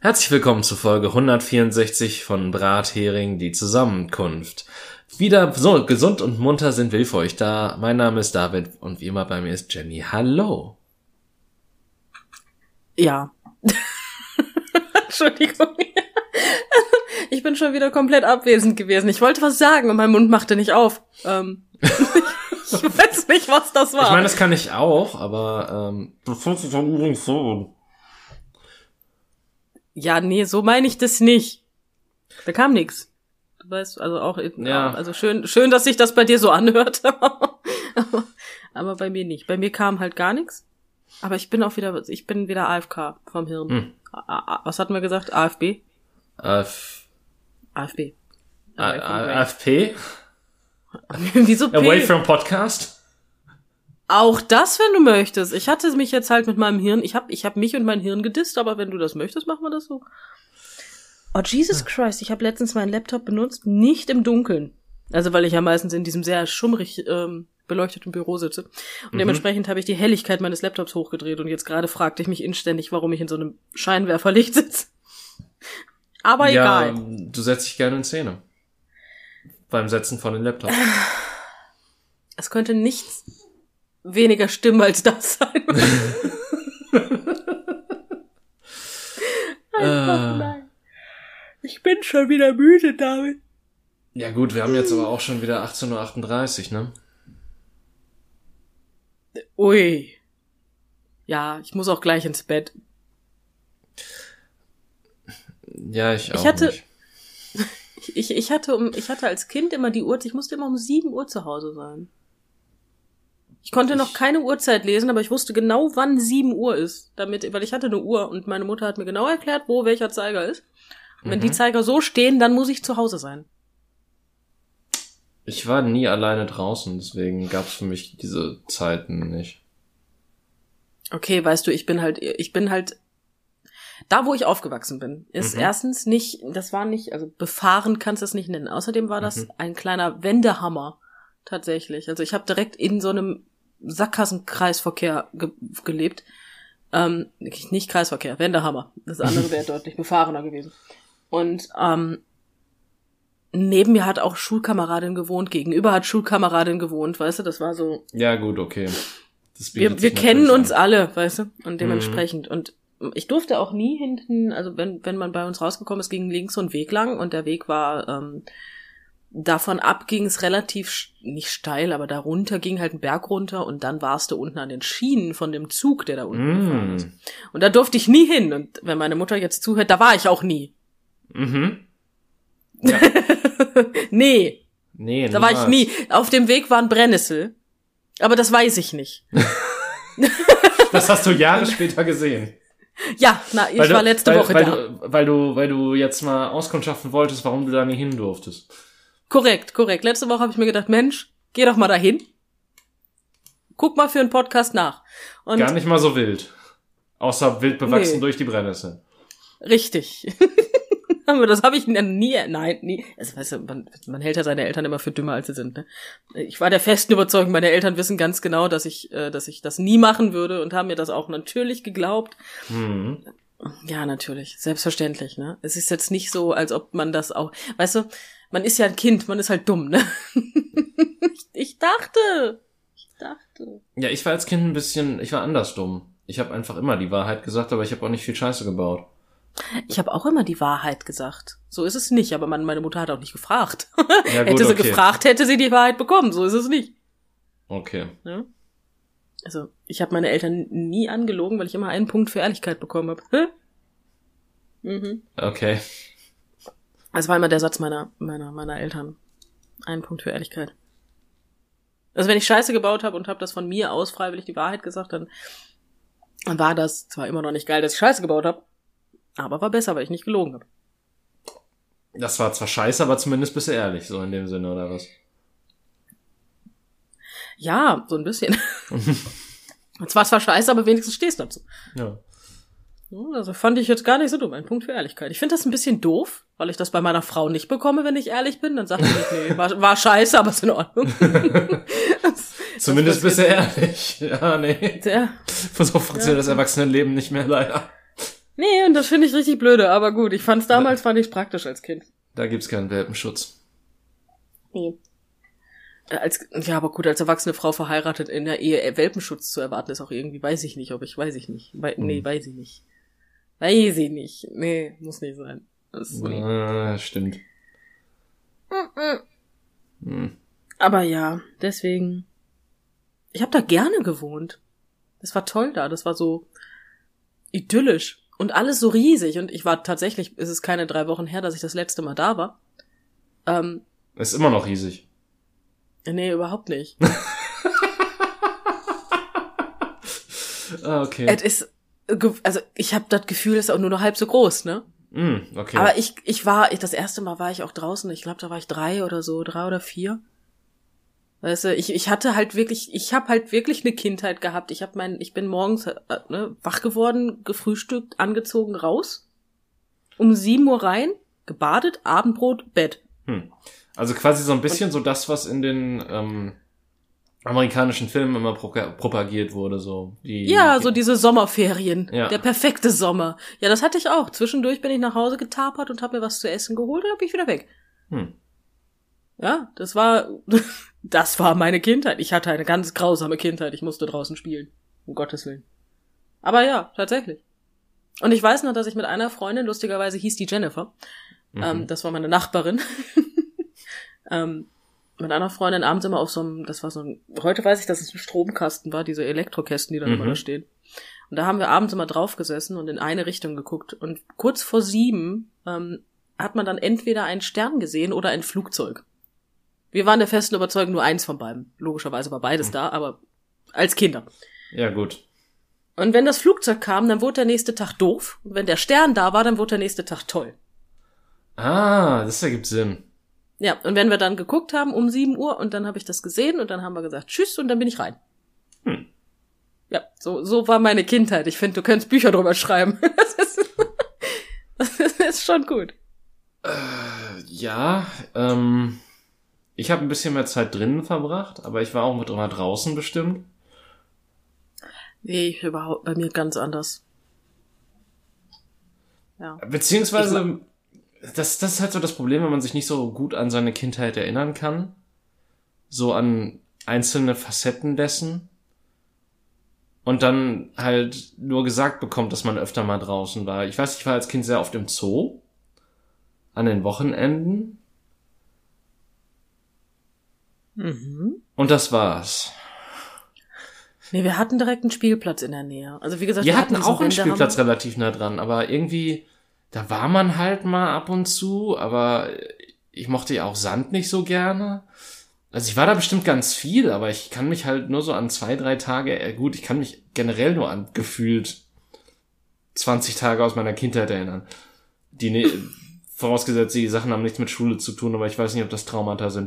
Herzlich willkommen zu Folge 164 von Brathering, die Zusammenkunft. Wieder so gesund und munter sind wir für euch da. Mein Name ist David und wie immer bei mir ist Jenny. Hallo. Ja. Entschuldigung. Ich bin schon wieder komplett abwesend gewesen. Ich wollte was sagen und mein Mund machte nicht auf. Ich weiß nicht, was das war. Ich meine, das kann ich auch, aber du fühlst dich dann übrigens so. Ja, nee, so meine ich das nicht. Da kam nix. Du weißt, also auch, ja. Also schön, dass sich das bei dir so anhört. aber bei mir nicht. Bei mir kam halt gar nichts. Aber ich bin wieder AFK vom Hirn. Was hatten wir gesagt? AFB? AFB. AFP? Wieso P? Away from Podcast? Auch das, wenn du möchtest. Ich hatte mich jetzt halt mit meinem Hirn, ich hab mich und mein Hirn gedisst, aber wenn du das möchtest, machen wir das so. Oh, Jesus Christ, ich habe letztens meinen Laptop benutzt, nicht im Dunkeln. Also, weil ich ja meistens in diesem sehr schummrig beleuchteten Büro sitze. Und dementsprechend habe ich die Helligkeit meines Laptops hochgedreht und jetzt gerade fragte ich mich inständig, warum ich in so einem Scheinwerferlicht sitze. Aber egal. Ja, du setzt dich gerne in Szene. Beim Setzen von den Laptops. Es könnte nichts weniger Stimmen als das sein. Einfach nein. Ich bin schon wieder müde, David. Ja gut, wir haben jetzt aber auch schon wieder 18:38 Uhr, ne? Ui. Ja, ich muss auch gleich ins Bett. Ja, ich auch nicht. Ich hatte als Kind immer die Uhrzeit, ich musste immer um 7 Uhr zu Hause sein. Ich konnte noch keine Uhrzeit lesen, aber ich wusste genau, wann 7 Uhr ist. Weil ich hatte eine Uhr und meine Mutter hat mir genau erklärt, wo welcher Zeiger ist. Und wenn die Zeiger so stehen, dann muss ich zu Hause sein. Ich war nie alleine draußen, deswegen gab's für mich diese Zeiten nicht. Okay, weißt du, ich bin halt, da wo ich aufgewachsen bin, ist erstens nicht, also befahren kannst du es nicht nennen. Außerdem war das ein kleiner Wendehammer, tatsächlich. Also ich habe direkt in so einem Sackgassenkreisverkehr gelebt. Nicht Kreisverkehr, Wendehammer. Das andere wäre deutlich befahrener gewesen. Und neben mir hat auch Schulkameradin gewohnt, gegenüber hat Schulkameradin gewohnt, weißt du, das war so. Ja, gut, okay. Wir kennen uns alle, weißt du, und dementsprechend. Und ich durfte auch nie hinten, also wenn man bei uns rausgekommen ist, ging links so ein Weg lang und der Weg war, davon ab ging es relativ, nicht steil, aber darunter ging halt ein Berg runter und dann warst du unten an den Schienen von dem Zug, der da unten gefahren ist. Und da durfte ich nie hin. Und wenn meine Mutter jetzt zuhört, da war ich auch nie. Ja. Nee, da war ich nie. Auf dem Weg war ein Brennnessel. Aber das weiß ich nicht. Das hast du Jahre später gesehen. Ja, ich war letzte Woche da. Weil du jetzt mal auskundschaften wolltest, warum du da nie hin durftest. Korrekt. Letzte Woche habe ich mir gedacht, Mensch, geh doch mal dahin. Guck mal für einen Podcast nach. Und gar nicht mal so wild. Außer wild bewachsen durch die Brennnessel. Richtig. Aber das habe ich nie. Also, weißt du, man hält ja seine Eltern immer für dümmer, als sie sind. Ne? Ich war der festen Überzeugung, meine Eltern wissen ganz genau, dass ich das nie machen würde und haben mir das auch natürlich geglaubt. Ja, natürlich, selbstverständlich. Ne? Es ist jetzt nicht so, als ob man das auch. Weißt du, man ist ja ein Kind, man ist halt dumm. Ne? Ich dachte. Ja, ich war als Kind ich war anders dumm. Ich habe einfach immer die Wahrheit gesagt, aber ich habe auch nicht viel Scheiße gebaut. Ich habe auch immer die Wahrheit gesagt. So ist es nicht, aber meine Mutter hat auch nicht gefragt. Ja, gut, hätte sie gefragt, hätte sie die Wahrheit bekommen. So ist es nicht. Okay. Ja? Also, ich habe meine Eltern nie angelogen, weil ich immer einen Punkt für Ehrlichkeit bekommen habe. Okay. Das war immer der Satz meiner Eltern. Einen Punkt für Ehrlichkeit. Also, wenn ich Scheiße gebaut habe und habe das von mir aus freiwillig die Wahrheit gesagt, dann war das zwar immer noch nicht geil, dass ich Scheiße gebaut habe, aber war besser, weil ich nicht gelogen habe. Das war zwar scheiße, aber zumindest bist du ehrlich, so in dem Sinne, oder was? Ja, so ein bisschen. Es war zwar scheiße, aber wenigstens stehst du dazu. Ja. Also fand ich jetzt gar nicht so dumm. Ein Punkt für Ehrlichkeit. Ich finde das ein bisschen doof, weil ich das bei meiner Frau nicht bekomme, wenn ich ehrlich bin. Dann sagt sie nicht, nee, war scheiße, aber ist in Ordnung. Zumindest bist du ehrlich. Ja, nee. Ja. So funktioniert das Erwachsenenleben nicht mehr, leider. Nee, und das finde ich richtig blöde, aber gut, fand ich praktisch als Kind. Da gibt's keinen Welpenschutz. Nee. Aber gut, als erwachsene Frau verheiratet in der Ehe Welpenschutz zu erwarten, ist auch irgendwie, weiß ich nicht. Weiß ich nicht. Weiß ich nicht. Weiß ich nicht. Nee, muss nicht sein. Stimmt. Aber ja, deswegen. Ich habe da gerne gewohnt. Das war toll da. Das war so idyllisch. Und alles so riesig. Und ich war tatsächlich, es ist keine 3 Wochen her, dass ich das letzte Mal da war. Ist immer noch riesig. Nee, überhaupt nicht. Okay. Es ist, also ich habe das Gefühl, es ist auch nur noch halb so groß, ne? Okay. Aber das erste Mal war ich auch draußen, ich glaube, da war ich 3 oder 4. Weißt du, ich habe halt wirklich eine Kindheit gehabt. Ich bin morgens wach geworden, gefrühstückt, angezogen, raus. Um 7 Uhr rein, gebadet, Abendbrot, Bett. Also quasi so ein bisschen so das, was in den amerikanischen Filmen immer propagiert wurde, so. So diese Sommerferien. Ja. Der perfekte Sommer. Ja, das hatte ich auch. Zwischendurch bin ich nach Hause getapert und habe mir was zu essen geholt und dann bin ich wieder weg. Ja, das war meine Kindheit. Ich hatte eine ganz grausame Kindheit. Ich musste draußen spielen. Um Gottes Willen. Aber ja, tatsächlich. Und ich weiß noch, dass ich mit einer Freundin, lustigerweise hieß die Jennifer, das war meine Nachbarin, mit einer Freundin abends immer auf heute weiß ich, dass es ein Stromkasten war, diese Elektrokästen, die dann immer da stehen. Und da haben wir abends immer drauf gesessen und in eine Richtung geguckt. Und kurz vor 7 hat man dann entweder einen Stern gesehen oder ein Flugzeug. Wir waren der festen Überzeugung, nur eins von beiden. Logischerweise war beides da, aber als Kinder. Ja, gut. Und wenn das Flugzeug kam, dann wurde der nächste Tag doof. Und wenn der Stern da war, dann wurde der nächste Tag toll. Das ergibt Sinn. Ja, und wenn wir dann geguckt haben um 7 Uhr und dann habe ich das gesehen und dann haben wir gesagt Tschüss und dann bin ich rein. Ja, so war meine Kindheit. Ich finde, du könntest Bücher drüber schreiben. Das ist schon gut. Ja, ich habe ein bisschen mehr Zeit drinnen verbracht, aber ich war auch immer draußen bestimmt. Nee, überhaupt bei mir ganz anders. Ja. Beziehungsweise, das ist halt so das Problem, wenn man sich nicht so gut an seine Kindheit erinnern kann. So an einzelne Facetten dessen. Und dann halt nur gesagt bekommt, dass man öfter mal draußen war. Ich weiß, ich war als Kind sehr oft im Zoo. An den Wochenenden. Und das war's. Nee, wir hatten direkt einen Spielplatz in der Nähe. Also wie gesagt, wir hatten auch einen Spielplatz relativ nah dran, aber irgendwie, da war man halt mal ab und zu, aber ich mochte ja auch Sand nicht so gerne. Also ich war da bestimmt ganz viel, aber ich kann mich halt nur so an 2, 3 Tage, gut, ich kann mich generell nur an gefühlt 20 Tage aus meiner Kindheit erinnern. Vorausgesetzt, die Sachen haben nichts mit Schule zu tun, aber ich weiß nicht, ob das Traumata sind.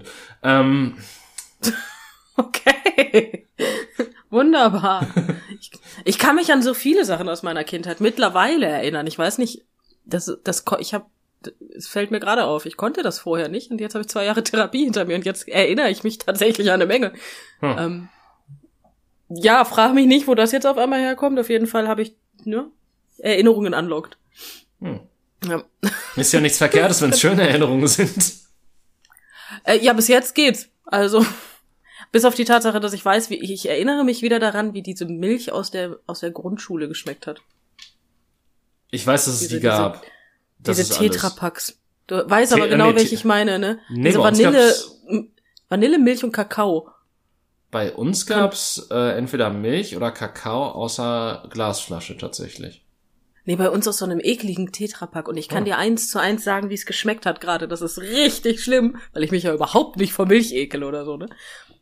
Okay. Wunderbar. Ich kann mich an so viele Sachen aus meiner Kindheit mittlerweile erinnern. Ich weiß nicht, es fällt mir gerade auf, ich konnte das vorher nicht und jetzt habe ich 2 Jahre Therapie hinter mir und jetzt erinnere ich mich tatsächlich an eine Menge. Ja, frag mich nicht, wo das jetzt auf einmal herkommt. Auf jeden Fall habe ich Erinnerungen unlocked. Ja. Ist ja nichts Verkehrtes, wenn es schöne Erinnerungen sind. Ja, bis jetzt geht's. Also bis auf die Tatsache, dass ich weiß, ich erinnere mich wieder daran, wie diese Milch aus der Grundschule geschmeckt hat. Ich weiß, dass es die gab. Diese Tetrapacks. Du weißt aber genau, welche ich meine, ne? Nee, diese Vanillemilch und Kakao. Bei uns gab's entweder Milch oder Kakao außer Glasflasche tatsächlich. Nee, bei uns aus so einem ekligen Tetrapack. Und ich kann dir 1:1 sagen, wie es geschmeckt hat gerade. Das ist richtig schlimm, weil ich mich ja überhaupt nicht vor Milch ekel oder so, ne?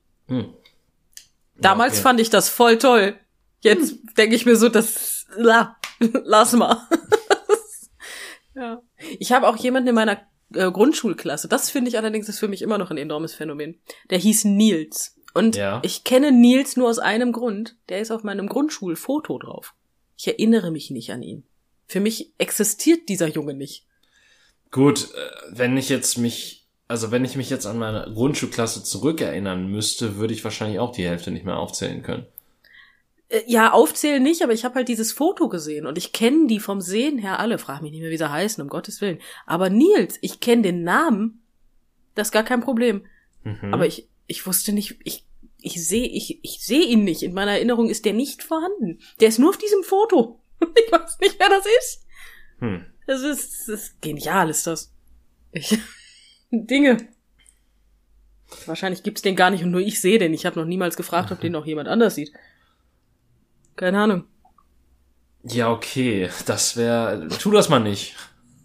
Damals fand ich das voll toll. Jetzt denke ich mir so, lass mal. Ja. Ich habe auch jemanden in meiner Grundschulklasse. Das finde ich allerdings ist für mich immer noch ein enormes Phänomen. Der hieß Nils. Und ich kenne Nils nur aus einem Grund. Der ist auf meinem Grundschulfoto drauf. Ich erinnere mich nicht an ihn. Für mich existiert dieser Junge nicht. Gut, wenn ich mich jetzt an meine Grundschulklasse zurückerinnern müsste, würde ich wahrscheinlich auch die Hälfte nicht mehr aufzählen können. Ja, aufzählen nicht, aber ich habe halt dieses Foto gesehen und ich kenne die vom Sehen her alle. Frag mich nicht mehr, wie sie heißen, um Gottes Willen. Aber Nils, ich kenne den Namen, das ist gar kein Problem. Aber ich wusste nicht, ich sehe ihn nicht. In meiner Erinnerung ist der nicht vorhanden. Der ist nur auf diesem Foto. Ich weiß nicht, wer das ist. Das ist genial, ist das. Dinge. Wahrscheinlich gibt's den gar nicht und nur ich sehe den. Ich habe noch niemals gefragt, ob den noch jemand anders sieht. Keine Ahnung. Ja, okay. Tu das mal nicht.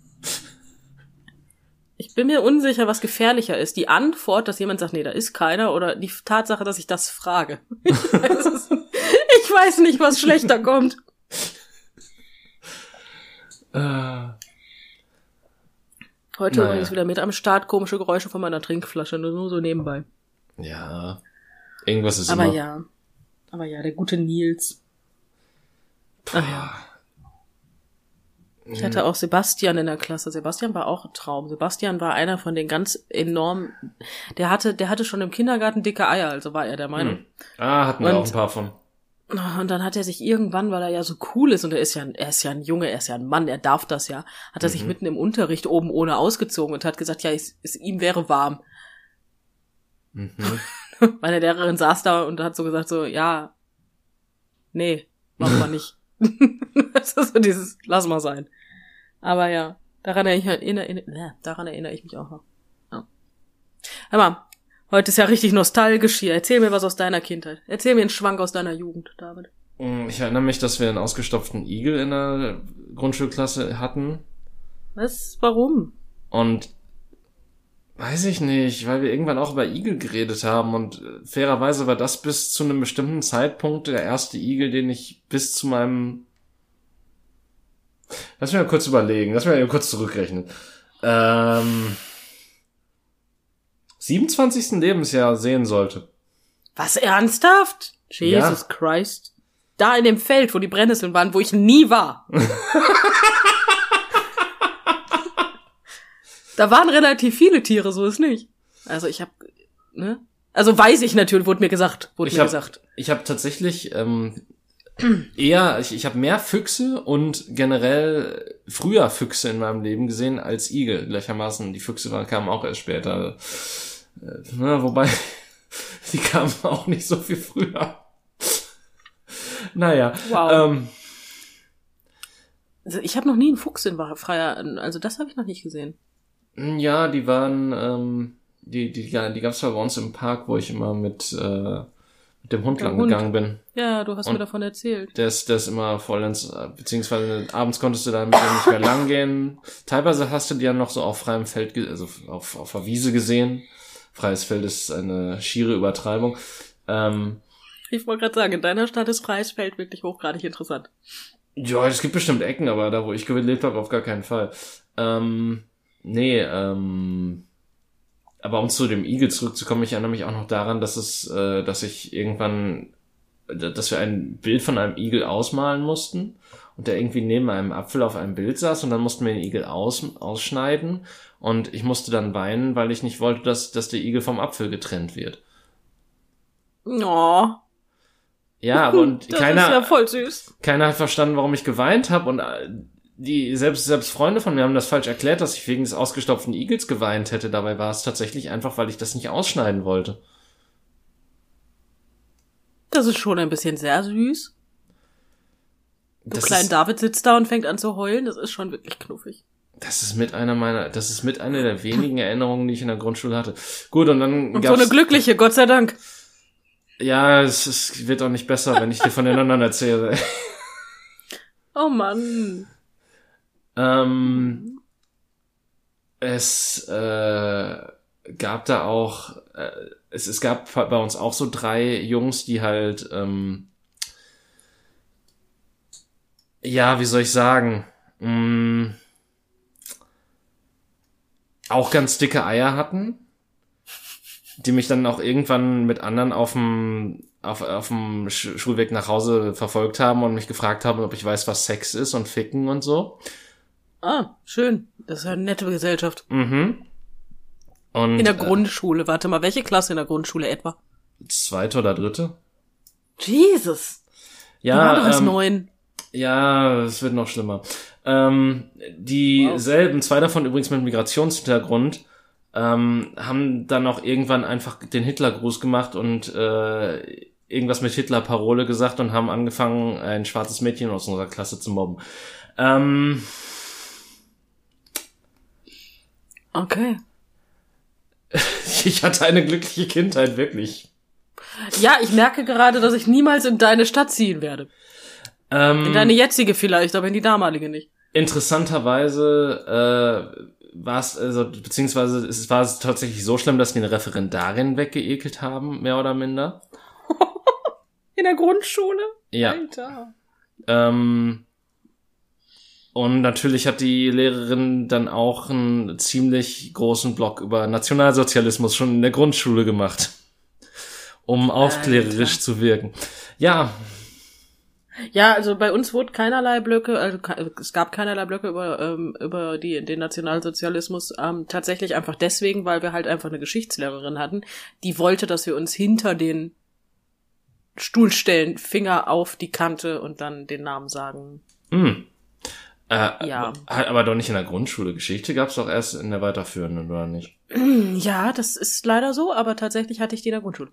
Ich bin mir unsicher, was gefährlicher ist. Die Antwort, dass jemand sagt, nee, da ist keiner, oder die Tatsache, dass ich das frage. Ich weiß nicht, was schlechter kommt. Heute übrigens wieder mit am Start komische Geräusche von meiner Trinkflasche, nur so nebenbei. Ja, irgendwas ist immer. Aber ja, der gute Nils. Ach ja. Ich hatte auch Sebastian in der Klasse. Sebastian war auch ein Traum. Sebastian war einer von den ganz enormen, der hatte schon im Kindergarten dicke Eier, also war er der Meinung. Hatten wir auch ein paar von. Und dann hat er sich irgendwann, weil er ja so cool ist und er ist ja ein Junge, er ist ja ein Mann, er darf das ja, hat er sich mitten im Unterricht oben ohne ausgezogen und hat gesagt, ja, ihm wäre warm. Meine Lehrerin saß da und hat so gesagt, so, ja, nee, machen wir nicht. Das ist so dieses, lass mal sein. Aber ja, daran erinnere ich mich auch noch. Ja. Hör mal, heute ist ja richtig nostalgisch hier. Erzähl mir was aus deiner Kindheit. Erzähl mir einen Schwank aus deiner Jugend, David. Ich erinnere mich, dass wir einen ausgestopften Igel in der Grundschulklasse hatten. Was? Warum? Und weiß ich nicht, weil wir irgendwann auch über Igel geredet haben und fairerweise war das bis zu einem bestimmten Zeitpunkt der erste Igel, den ich bis zu meinem... Lass mich mal kurz überlegen, lass mich mal kurz zurückrechnen. 27. Lebensjahr sehen sollte. Was, ernsthaft? Jesus Christ. Da in dem Feld, wo die Brennnesseln waren, wo ich nie war. Da waren relativ viele Tiere, so ist nicht. Also ich habe, ne? Also weiß ich natürlich, wurde mir gesagt. Ich habe tatsächlich ich habe mehr Füchse und generell früher Füchse in meinem Leben gesehen als Igel. Gleichermaßen, die Füchse kamen auch erst später. Wobei, die kamen auch nicht so viel früher. Naja. Wow. Also ich habe noch nie einen Fuchs in freier, also das habe ich noch nicht gesehen. Ja, die waren, die gab's ja bei uns im Park, wo ich immer mit dem Hund lang gegangen bin. Ja, du hast mir davon erzählt. Der ist immer vollends, beziehungsweise abends konntest du da mit dem nicht mehr lang gehen. Teilweise hast du die ja noch so auf freiem Feld, also auf der Wiese gesehen. Freies Feld ist eine schiere Übertreibung. Ich wollte gerade sagen, in deiner Stadt ist freies Feld wirklich hochgradig interessant. Ja, es gibt bestimmt Ecken, aber da, wo ich gelebt habe, auf gar keinen Fall. Aber um zu dem Igel zurückzukommen, ich erinnere mich auch noch daran, dass wir ein Bild von einem Igel ausmalen mussten und der irgendwie neben einem Apfel auf einem Bild saß und dann mussten wir den Igel ausschneiden und ich musste dann weinen, weil ich nicht wollte, dass der Igel vom Apfel getrennt wird. Oh. Ja, aber und das ist ja voll süß. Keiner hat verstanden, warum ich geweint habe und selbst Freunde von mir haben das falsch erklärt, dass ich wegen des ausgestopften Igels geweint hätte. Dabei war es tatsächlich einfach, weil ich das nicht ausschneiden wollte. Das ist schon ein bisschen sehr süß. Klein David sitzt da und fängt an zu heulen. Das ist schon wirklich knuffig. Das ist mit einer der wenigen Erinnerungen, die ich in der Grundschule hatte. Gut, und dann und so eine glückliche, Gott sei Dank. Ja, es wird auch nicht besser, wenn ich dir von den anderen erzähle. Oh Mann. Es gab da auch, es gab bei uns auch so 3 Jungs, die halt, wie soll ich sagen, auch ganz dicke Eier hatten, die mich dann auch irgendwann mit anderen auf dem Schulweg nach Hause verfolgt haben und mich gefragt haben, ob ich weiß, was Sex ist und Ficken und so. Ah, schön. Das ist ja eine nette Gesellschaft. Mhm. Und, in der Grundschule. Warte mal, welche Klasse in der Grundschule etwa? 2. oder 3. Jesus. Die waren doch erst 9. Ja, es wird noch schlimmer. Dieselben, 2 davon übrigens mit Migrationshintergrund, haben dann auch irgendwann einfach den Hitlergruß gemacht und irgendwas mit Hitler-Parole gesagt und haben angefangen, ein schwarzes Mädchen aus unserer Klasse zu mobben. Okay. Ich hatte eine glückliche Kindheit, wirklich. Ja, ich merke gerade, dass ich niemals in deine Stadt ziehen werde. In deine jetzige vielleicht, aber in die damalige nicht. Interessanterweise war es, beziehungsweise es war tatsächlich so schlimm, dass wir eine Referendarin weggeekelt haben, mehr oder minder. In der Grundschule? Ja. Alter. Und natürlich hat die Lehrerin dann auch einen ziemlich großen Block über Nationalsozialismus schon in der Grundschule gemacht, um aufklärerisch zu wirken. Ja. Ja, also bei uns wurde keinerlei Blöcke, also es gab keinerlei Blöcke über den Nationalsozialismus, tatsächlich einfach deswegen, weil wir halt einfach eine Geschichtslehrerin hatten, die wollte, dass wir uns hinter den Stuhl stellen, Finger auf die Kante und dann den Namen sagen. Ja. Aber doch nicht in der Grundschule. Geschichte gab's doch erst in der weiterführenden, oder nicht? Ja, das ist leider so, aber tatsächlich hatte ich die in der Grundschule.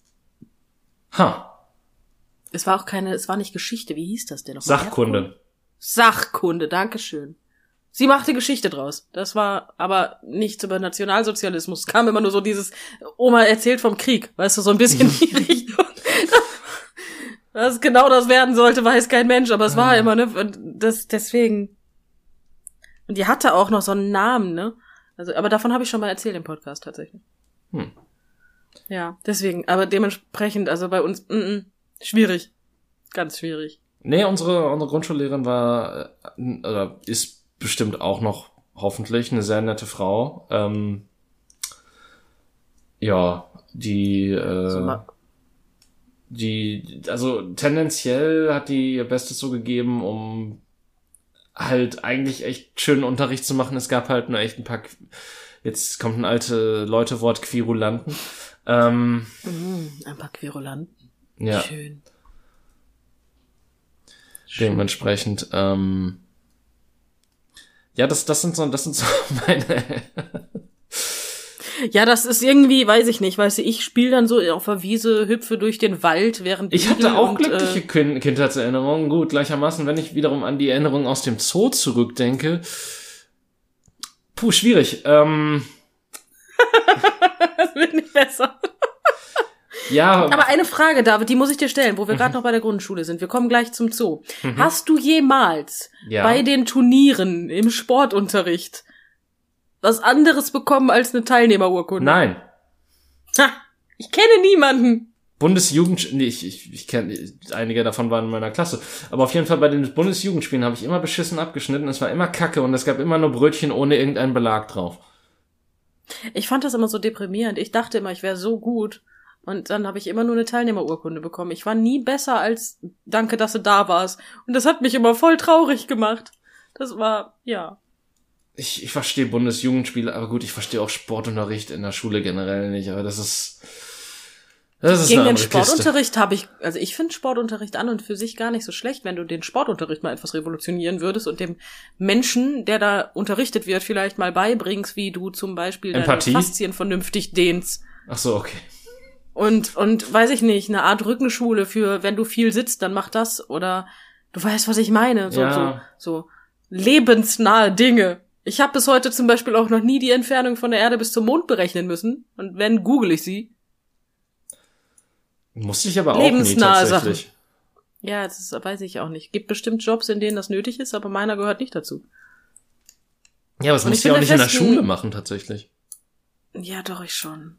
Es war nicht Geschichte, wie hieß das denn noch? Sachkunde. Sachkunde, dankeschön. Sie machte Geschichte draus. Das war aber nichts über Nationalsozialismus. Es kam immer nur so dieses, Oma erzählt vom Krieg, weißt du, so ein bisschen in die Richtung. Was genau das werden sollte, weiß kein Mensch, aber es war immer, ne, deswegen. Und die hatte auch noch so einen Namen, ne? Also, aber davon habe ich schon mal erzählt im Podcast tatsächlich. Ja, deswegen, aber dementsprechend, also bei uns, schwierig. Ganz schwierig. Nee, unsere Grundschullehrerin war, oder ist bestimmt auch noch, hoffentlich, eine sehr nette Frau. Ja, also tendenziell hat die ihr Bestes so gegeben, um halt eigentlich echt schönen Unterricht zu machen. Es gab halt nur echt ein paar, jetzt kommt ein alte Leute-Wort, Querulanten. Ein paar Querulanten. Ja. Schön. Dementsprechend, ja, das sind so meine. Ja, das ist irgendwie, weiß ich nicht, weißt du, ich spiele dann so auf der Wiese, hüpfe durch den Wald, während ich hatte auch glückliche Kindheitserinnerungen. Gut, gleichermaßen, wenn ich wiederum an die Erinnerungen aus dem Zoo zurückdenke. Schwierig. Das wird nicht besser. Ja. Aber eine Frage, David, die muss ich dir stellen, wo wir gerade noch bei der Grundschule sind. Wir kommen gleich zum Zoo. Hast du jemals bei den Turnieren im Sportunterricht was anderes bekommen als eine Teilnehmerurkunde? Nein. Ha, ich kenne niemanden. Ich kenne, einige davon waren in meiner Klasse. Aber auf jeden Fall bei den Bundesjugendspielen habe ich immer beschissen abgeschnitten. Es war immer Kacke und es gab immer nur Brötchen ohne irgendeinen Belag drauf. Ich fand das immer so deprimierend. Ich dachte immer, ich wäre so gut. Und dann habe ich immer nur eine Teilnehmerurkunde bekommen. Ich war nie besser als danke, dass du da warst. Und das hat mich immer voll traurig gemacht. Das war, ja. Ich verstehe Bundesjugendspiele, aber gut, ich verstehe auch Sportunterricht in der Schule generell nicht. Aber das ist gegen den Sportunterricht ich finde Sportunterricht an und für sich gar nicht so schlecht, wenn du den Sportunterricht mal etwas revolutionieren würdest und dem Menschen, der da unterrichtet wird, vielleicht mal beibringst, wie du zum Beispiel deine Faszien vernünftig dehnst. Ach so, okay. Und weiß ich nicht, eine Art Rückenschule für, wenn du viel sitzt, dann mach das, oder du weißt, was ich meine, so lebensnahe Dinge. Ich habe bis heute zum Beispiel auch noch nie die Entfernung von der Erde bis zum Mond berechnen müssen, und wenn, google ich sie. Musste ich aber auch nie tatsächlich. Sachen. Ja, das weiß ich auch nicht. Gibt bestimmt Jobs, in denen das nötig ist, aber meiner gehört nicht dazu. Ja, aber das musst du ja auch nicht in der Schule machen, tatsächlich. Ja, doch, ich schon.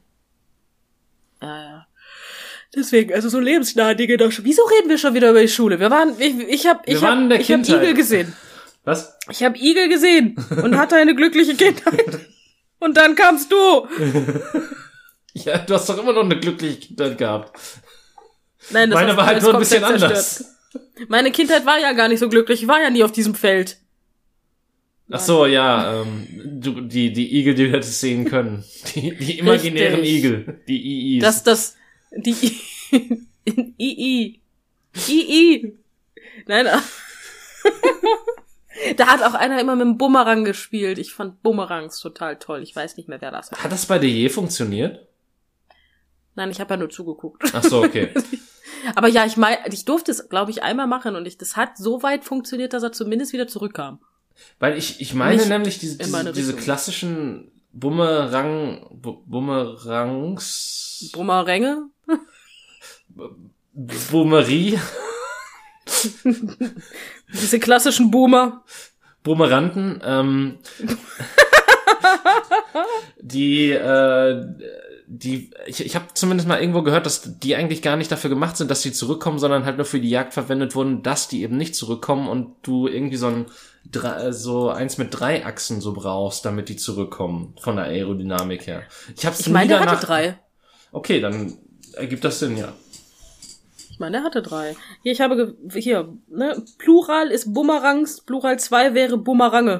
Ja. Deswegen, also so lebensnahe Dinge doch schon. Wieso reden wir schon wieder über die Schule? Ich hab Igel gesehen. Was? Ich habe Igel gesehen und hatte eine glückliche Kindheit. Und dann kamst du. Ja, du hast doch immer noch eine glückliche Kindheit gehabt. Nein, das meine war halt nur ein bisschen anders. Meine Kindheit war ja gar nicht so glücklich. Ich war ja nie auf diesem Feld. Ach so, ja, die Igel, die du hättest sehen können. Die imaginären Igel. Die IIs. Die II. I. Nein, da hat auch einer immer mit dem Bumerang gespielt. Ich fand Bumerangs total toll. Ich weiß nicht mehr, wer das war. Hat das bei dir je funktioniert? Nein, ich habe ja nur zugeguckt. Ach so, okay. Aber ja, ich durfte es, glaube ich, einmal machen und das hat so weit funktioniert, dass er zumindest wieder zurückkam. Weil ich meine Nicht nämlich in diese meine klassischen Bumeränge? Boomerie? Diese klassischen Boomer. Boomeranten, ich habe zumindest mal irgendwo gehört, dass die eigentlich gar nicht dafür gemacht sind, dass die zurückkommen, sondern halt nur für die Jagd verwendet wurden, dass die eben nicht zurückkommen und du irgendwie so eins mit 3 Achsen so brauchst, damit die zurückkommen von der Aerodynamik her. Ich meine, der hatte 3. Okay, dann ergibt das Sinn, ja. Ich meine, der hatte 3. Plural ist Bumerangs, Plural 2 wäre Bumerange.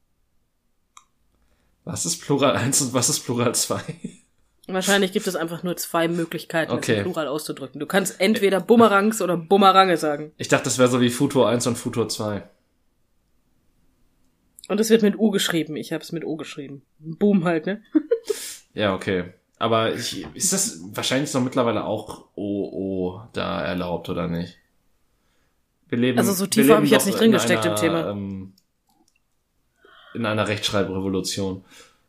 Was ist Plural 1 und was ist Plural 2? Wahrscheinlich gibt es einfach nur 2 Möglichkeiten, okay, das Plural auszudrücken. Du kannst entweder Bumerangs oder Bumerange sagen. Ich dachte, das wäre so wie Futur 1 und Futur 2. Und es wird mit U geschrieben. Ich habe es mit O geschrieben. Boom halt, ne? Ja, okay. Aber ist das wahrscheinlich noch mittlerweile auch OO da erlaubt, oder nicht? Also so tief habe ich jetzt nicht drin gesteckt im Thema. In einer Rechtschreibrevolution.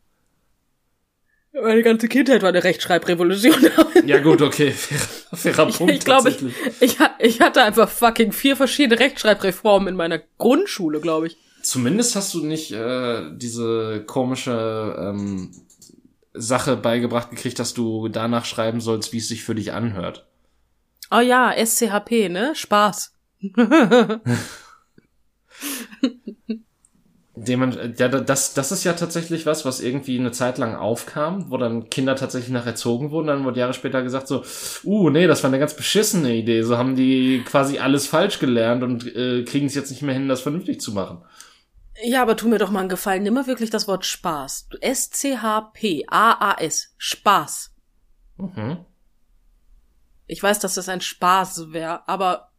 Meine ganze Kindheit war eine Rechtschreibrevolution. Ja gut, okay. Fairer Punkt. Ich glaube, ich hatte einfach fucking 4 verschiedene Rechtschreibreformen in meiner Grundschule, glaube ich. Zumindest hast du nicht diese komische Sache beigebracht gekriegt, dass du danach schreiben sollst, wie es sich für dich anhört. Oh ja, SCHP, ne? Spaß. Das ist ja tatsächlich was irgendwie eine Zeit lang aufkam, wo dann Kinder tatsächlich nach erzogen wurden. Dann wurde Jahre später gesagt so, nee, das war eine ganz beschissene Idee. So haben die quasi alles falsch gelernt und kriegen es jetzt nicht mehr hin, das vernünftig zu machen. Ja, aber tu mir doch mal einen Gefallen. Nimm mal wirklich das Wort Spaß. SCHPAAS. Spaß. Mhm. Ich weiß, dass das ein Spaß wäre, aber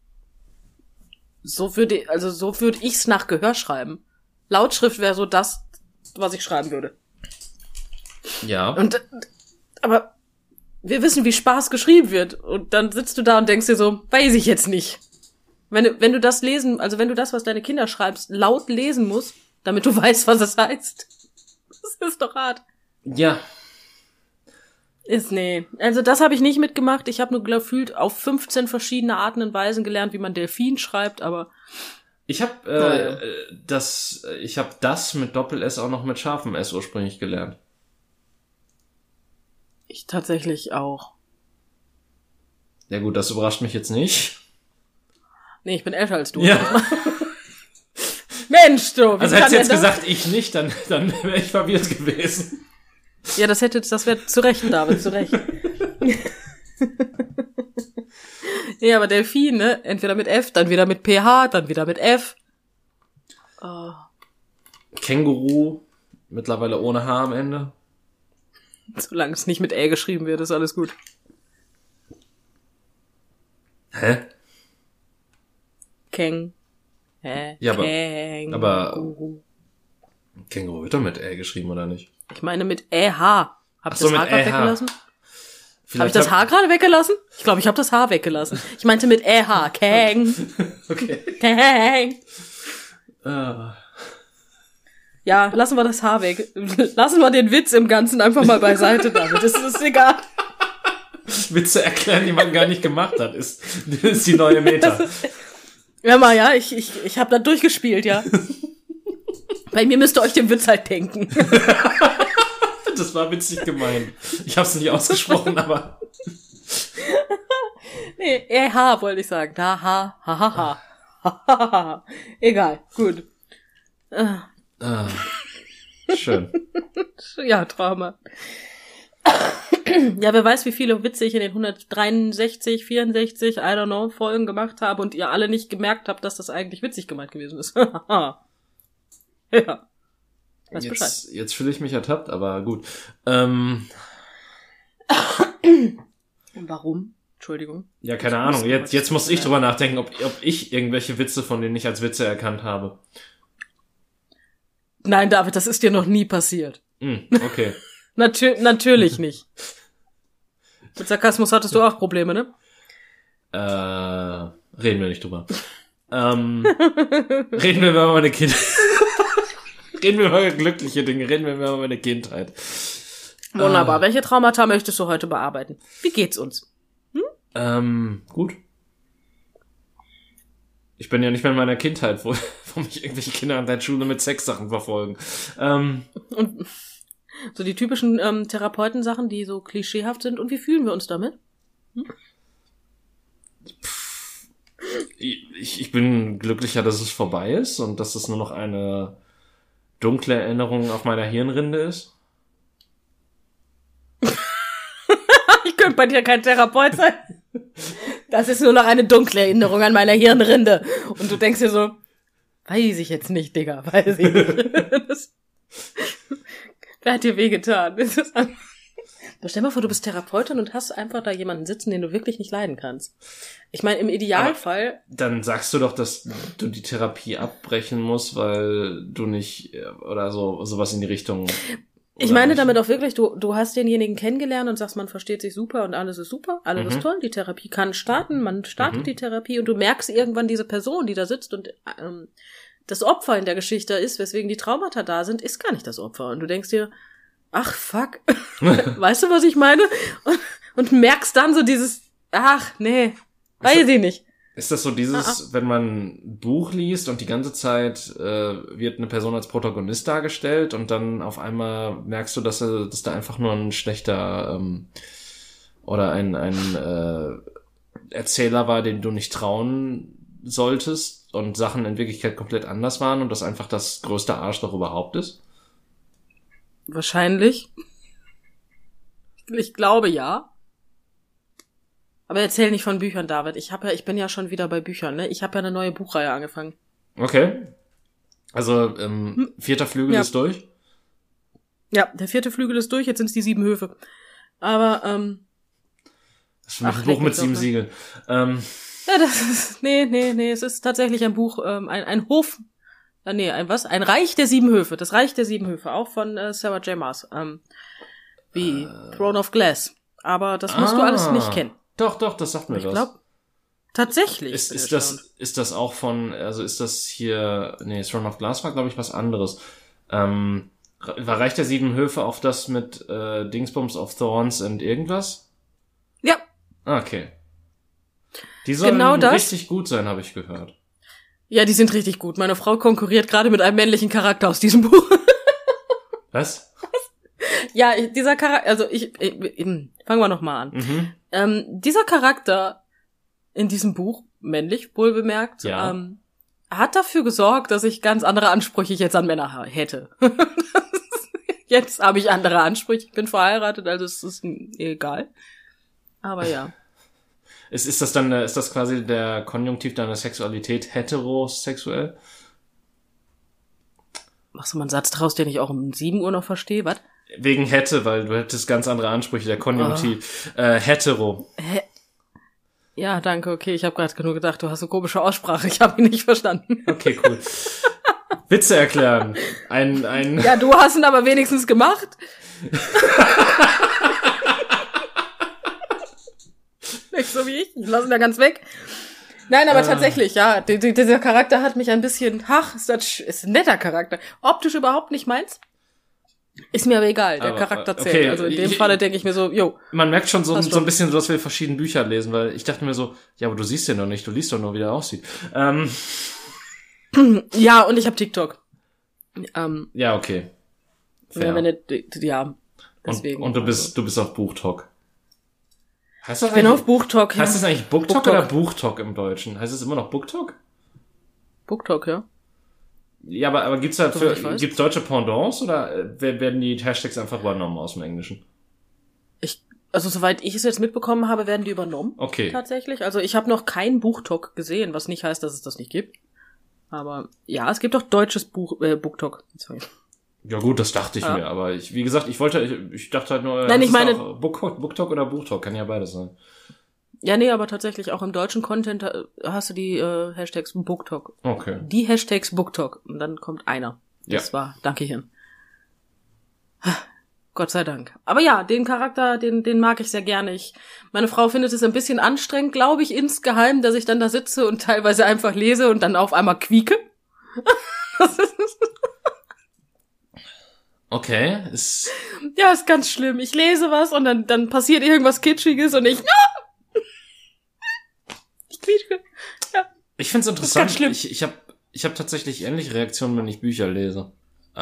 so würde ich's nach Gehör schreiben. Lautschrift wäre so das, was ich schreiben würde. Ja. Aber wir wissen, wie Spaß geschrieben wird. Und dann sitzt du da und denkst dir so, weiß ich jetzt nicht. Wenn du das, was deine Kinder schreibst, laut lesen musst, damit du weißt, was es heißt. Das ist doch hart. Ja. Nee. Also das habe ich nicht mitgemacht. Ich habe nur gefühlt auf 15 verschiedene Arten und Weisen gelernt, wie man Delfin schreibt, aber ich habe das mit Doppel-S auch noch mit scharfem S ursprünglich gelernt. Ich tatsächlich auch. Ja gut, das überrascht mich jetzt nicht. Nee, ich bin älter als du. Ja. Mensch, du. Also hättest du jetzt gesagt, ich nicht, dann wäre ich verwirrt gewesen. Ja, das wäre zu Recht, David, zu Recht. Ja, aber Delfin, ne? Entweder mit F, dann wieder mit PH, dann wieder mit F. Oh. Känguru, mittlerweile ohne H am Ende. Solange es nicht mit Ä geschrieben wird, ist alles gut. Hä? Ja, aber Känguru wird doch mit Ä geschrieben, oder nicht? Ich meine mit Ä-H. Hab ich das H gerade weggelassen? Habe ich das H gerade weggelassen? Ich glaube, ich habe das H weggelassen. Ich meinte mit Ä-H. Käng. Okay. Käng. Ja, lassen wir das H weg. Lassen wir den Witz im Ganzen einfach mal beiseite damit. Das ist egal. Witze erklären, die man gar nicht gemacht hat, ist die neue Meta. Ja, mal, ja, ich habe da durchgespielt, ja. Bei mir müsst ihr euch den Witz halt denken. Das war witzig gemeint. Ich hab's nicht ausgesprochen, aber... Nee, EH wollte ich sagen. Da, ha, ha, ha, ha. Egal, gut. Schön. Ja, Trauma. Ja, wer weiß, wie viele Witze ich in den 163, 64, I don't know, Folgen gemacht habe und ihr alle nicht gemerkt habt, dass das eigentlich witzig gemeint gewesen ist. Ja. Weiß Bescheid. Jetzt fühle ich mich ertappt, aber gut. Warum? Entschuldigung. Ja, keine Ahnung. Jetzt muss ich drüber nachdenken, ob ich irgendwelche Witze von denen ich als Witze erkannt habe. Nein, David, das ist dir noch nie passiert. Okay. Natürlich nicht. Mit Sarkasmus hattest du auch Probleme, ne? Reden wir nicht drüber. Reden wir über meine Kindheit. Reden wir über glückliche Dinge. Reden wir über meine Kindheit. Wunderbar. Welche Traumata möchtest du heute bearbeiten? Wie geht's uns? Gut. Ich bin ja nicht mehr in meiner Kindheit, wo mich irgendwelche Kinder an der Schule mit Sexsachen verfolgen. Und so die typischen Therapeutensachen, die so klischeehaft sind. Und wie fühlen wir uns damit? Ich bin glücklicher, dass es vorbei ist und dass es nur noch eine dunkle Erinnerung auf meiner Hirnrinde ist. Ich könnte bei dir kein Therapeut sein. Das ist nur noch eine dunkle Erinnerung an meiner Hirnrinde. Und du denkst dir so, weiß ich jetzt nicht, Digga, weiß ich nicht. Wer hat dir wehgetan? Stell mal vor, du bist Therapeutin und hast einfach da jemanden sitzen, den du wirklich nicht leiden kannst. Ich meine, im Idealfall... Aber dann sagst du doch, dass du die Therapie abbrechen musst, weil du nicht, oder sowas in die Richtung... Ich meine damit auch wirklich, du hast denjenigen kennengelernt und sagst, man versteht sich super und alles ist super, alles ist toll, die Therapie kann starten, man startet die Therapie und du merkst irgendwann diese Person, die da sitzt und das Opfer in der Geschichte ist, weswegen die Traumata da sind, ist gar nicht das Opfer. Und du denkst dir, ach, fuck, weißt du, was ich meine? Und merkst dann so dieses, ach, nee, weiß ich nicht. Ist das so dieses, wenn man ein Buch liest und die ganze Zeit wird eine Person als Protagonist dargestellt und dann auf einmal merkst du, dass da einfach nur ein schlechter oder ein Erzähler war, dem du nicht trauen solltest und Sachen in Wirklichkeit komplett anders waren und das einfach das größte Arschloch überhaupt ist? Wahrscheinlich. Ich glaube, ja. Aber erzähl nicht von Büchern, David. Ich bin ja schon wieder bei Büchern, ne? Ich habe ja eine neue Buchreihe angefangen. Okay. Also, 4. Flügel ist durch? Ja, der 4. Flügel ist durch, jetzt sind es die 7 Höfe. Aber, das ist für mich ein Buch mit 7 Siegeln. Ja, das ist, nee, es ist tatsächlich ein Buch, ein Hof, ein Reich der 7 Höfe. Das Reich der 7 Höfe, auch von Sarah J. Maas. Wie Throne of Glass. Aber das musst du alles nicht kennen. Doch, das sagt mir was. Ich glaube, tatsächlich. Ist das auch von, also ist das hier, Throne of Glass war, glaube ich, was anderes. War Reich der 7 Höfe auf das mit Dingsbums of Thorns und irgendwas? Ja. Okay. Die sollen genau richtig gut sein, habe ich gehört. Ja, die sind richtig gut. Meine Frau konkurriert gerade mit einem männlichen Charakter aus diesem Buch. Was? Ja, dieser Charakter, also fangen wir noch mal an. Dieser Charakter in diesem Buch, männlich, wohlbemerkt, hat dafür gesorgt, dass ich ganz andere Ansprüche jetzt an Männer hätte. Jetzt habe ich andere Ansprüche, ich bin verheiratet, also es ist egal. Aber ja. Ist das quasi der Konjunktiv deiner Sexualität, heterosexuell? Machst du mal einen Satz draus, den ich auch um 7 Uhr noch verstehe, was? Wegen hätte, weil du hättest ganz andere Ansprüche, der Konjunktiv. Hetero. Ja, danke, okay, ich habe gerade nur gedacht, du hast eine komische Aussprache, ich habe ihn nicht verstanden. Okay, cool. Witze erklären. Ja, du hast ihn aber wenigstens gemacht. Nicht so wie ich lasse ihn ja ganz weg. Nein, aber tatsächlich, ja, dieser Charakter hat mich ein bisschen, ist ein netter Charakter. Optisch überhaupt nicht meins. Ist mir aber egal, der Charakter zählt. Okay, also in dem Falle denke ich mir so, man merkt schon so ein bisschen, dass wir verschiedene Bücher lesen, weil ich dachte mir so, ja, aber du siehst den doch nicht, du liest doch nur, wie der aussieht. Ja, und ich habe TikTok. Ja, okay. Fair. Deswegen. Und du bist auf BookTok. Ich bin auf BookTok, ja. Heißt das eigentlich BookTok oder BuchTok im Deutschen? Heißt es immer noch BookTok? BookTok, ja. Ja, aber gibt's deutsche Pendants oder werden die Hashtags einfach übernommen aus dem Englischen? Also soweit ich es jetzt mitbekommen habe, werden die übernommen. Okay. Tatsächlich. Also ich habe noch kein BookTok gesehen, was nicht heißt, dass es das nicht gibt. Aber ja, es gibt auch deutsches BookTok. Ja gut, das dachte ich mir, aber wie gesagt, ich dachte halt nur, nein, ich meine BookTok oder BuchTok, kann ja beides sein. Ja, nee, aber tatsächlich auch im deutschen Content hast du die Hashtags BookTok. Okay. Die Hashtags BookTok. Und dann kommt einer. Das Ja. war Dankeschön. Gott sei Dank. Aber ja, den Charakter, den mag ich sehr gerne. Meine Frau findet es ein bisschen anstrengend, glaube ich, insgeheim, dass ich dann da sitze und teilweise einfach lese und dann auf einmal quieke. Okay. Ja, ist ganz schlimm. Ich lese was und dann passiert irgendwas Kitschiges und ich quietsche. Ja. Ich find's interessant. Das ist ganz schlimm. Ich hab tatsächlich ähnliche Reaktionen, wenn ich Bücher lese.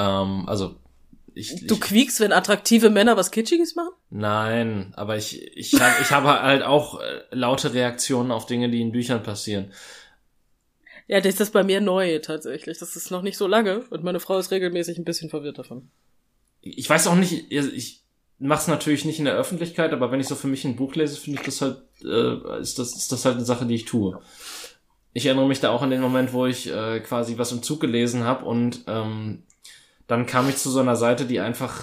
Du quiekst, wenn attraktive Männer was Kitschiges machen? Nein, aber ich habe halt auch laute Reaktionen auf Dinge, die in Büchern passieren. Ja, das ist bei mir neu tatsächlich. Das ist noch nicht so lange und meine Frau ist regelmäßig ein bisschen verwirrt davon. Ich weiß auch nicht, ich mach's natürlich nicht in der Öffentlichkeit, aber wenn ich so für mich ein Buch lese, finde ich das halt, ist das halt eine Sache, die ich tue. Ich erinnere mich da auch an den Moment, wo ich quasi was im Zug gelesen habe und dann kam ich zu so einer Seite, die einfach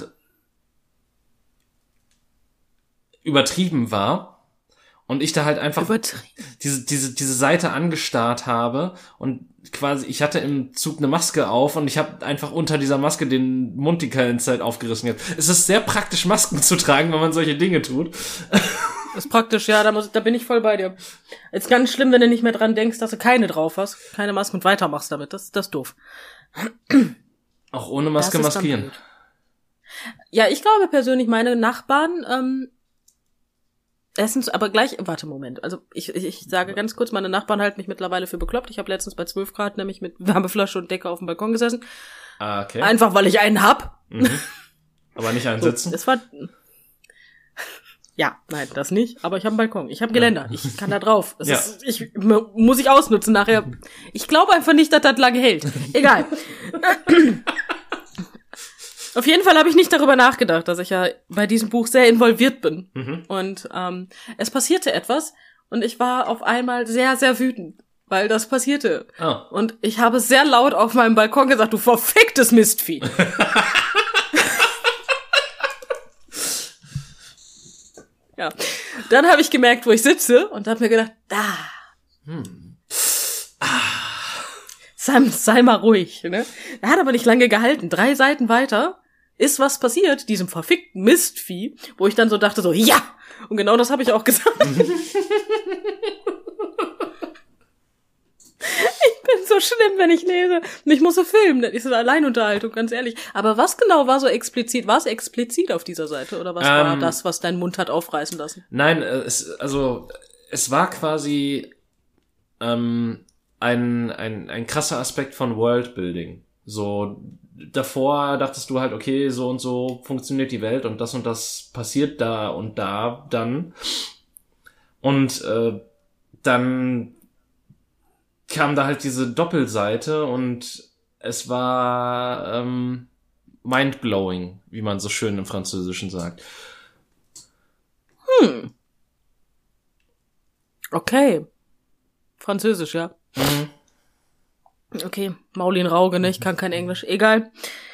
übertrieben war und ich da halt einfach diese Seite angestarrt habe und quasi, ich hatte im Zug eine Maske auf und ich habe einfach unter dieser Maske den Mund die ganze Zeit aufgerissen. Es ist sehr praktisch, Masken zu tragen, wenn man solche Dinge tut. Ist praktisch, ja, da bin ich voll bei dir. Ist ganz schlimm, wenn du nicht mehr dran denkst, dass du keine drauf hast, keine Maske und weitermachst damit. Das ist doof. Auch ohne Maske maskieren. Ja, ich glaube persönlich, meine Nachbarn, erstens, aber gleich, warte, Moment. Also ich sage ganz kurz, meine Nachbarn halten mich mittlerweile für bekloppt. Ich habe letztens bei 12 Grad nämlich mit Wärmeflasche und Decke auf dem Balkon gesessen. Ah, okay. Einfach, weil ich einen hab. Mhm. Aber nicht einsetzen? So, das war... Ja, nein, das nicht. Aber ich habe einen Balkon. Ich habe Geländer. Ich kann da drauf. Muss ich ausnutzen nachher. Ich glaube einfach nicht, dass das lange hält. Egal. Auf jeden Fall habe ich nicht darüber nachgedacht, dass ich ja bei diesem Buch sehr involviert bin. Mhm. Und es passierte etwas und ich war auf einmal sehr, sehr wütend, weil das passierte. Oh. Und ich habe sehr laut auf meinem Balkon gesagt, du verficktes Mistvieh. Ja, dann habe ich gemerkt, wo ich sitze und habe mir gedacht, sei mal ruhig. Ne? Er hat aber nicht lange gehalten. 3 Seiten weiter ist was passiert, diesem verfickten Mistvieh, wo ich dann so dachte, so, ja! Und genau das habe ich auch gesagt. Ich bin so schlimm, wenn ich lese. Und ich muss so filmen, das ist eine Alleinunterhaltung, ganz ehrlich. Aber was genau war so explizit? War es explizit auf dieser Seite? Oder was war das, was dein Mund hat aufreißen lassen? Nein, es war quasi ein krasser Aspekt von Worldbuilding. So, davor dachtest du halt, okay, so und so funktioniert die Welt und das passiert da und da dann. Und dann kam da halt diese Doppelseite und es war mindblowing, wie man so schön im Französischen sagt. Okay. Französisch, ja. Mhm. Okay, Maulin Rauge, ne? Ich kann kein Englisch. Egal.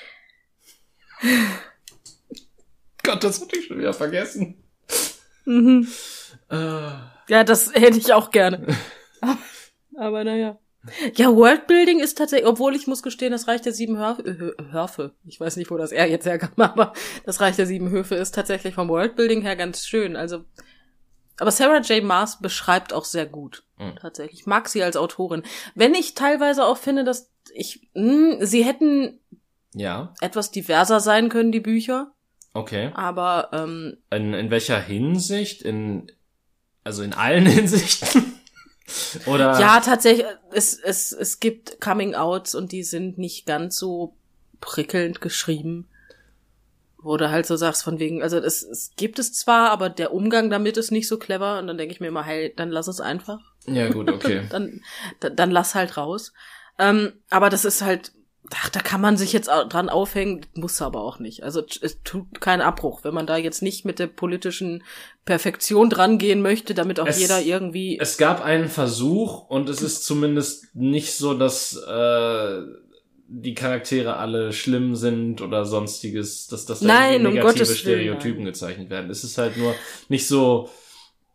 Gott, das hatte ich schon wieder vergessen. Mhm. Ja, das hätte ich auch gerne. Aber naja. Ja, Worldbuilding ist tatsächlich, obwohl ich muss gestehen, das Reich der 7 Höfe. Ich weiß nicht, wo das R jetzt herkam, aber das Reich der 7 Höfe ist tatsächlich vom Worldbuilding her ganz schön. Also, aber Sarah J. Maas beschreibt auch sehr gut. Tatsächlich. Ich mag sie als Autorin. Wenn ich teilweise auch finde, dass sie hätten etwas diverser sein können, die Bücher. Okay. Aber, in welcher Hinsicht? Also in allen Hinsichten? Oder? Ja, tatsächlich, es gibt Coming-Outs und die sind nicht ganz so prickelnd geschrieben. Wo du halt so sagst, von wegen, also es gibt es zwar, aber der Umgang damit ist nicht so clever und dann denke ich mir immer, hey, dann lass es einfach. Ja, gut, okay. dann lass halt raus. Aber das ist halt, da kann man sich jetzt dran aufhängen, muss aber auch nicht. Also es tut keinen Abbruch, wenn man da jetzt nicht mit der politischen Perfektion dran gehen möchte, damit auch jeder irgendwie... Es gab einen Versuch und es ist zumindest nicht so, dass die Charaktere alle schlimm sind oder sonstiges, dass da Nein, negative um Gottes Stereotypen gezeichnet werden. Es ist halt nur nicht so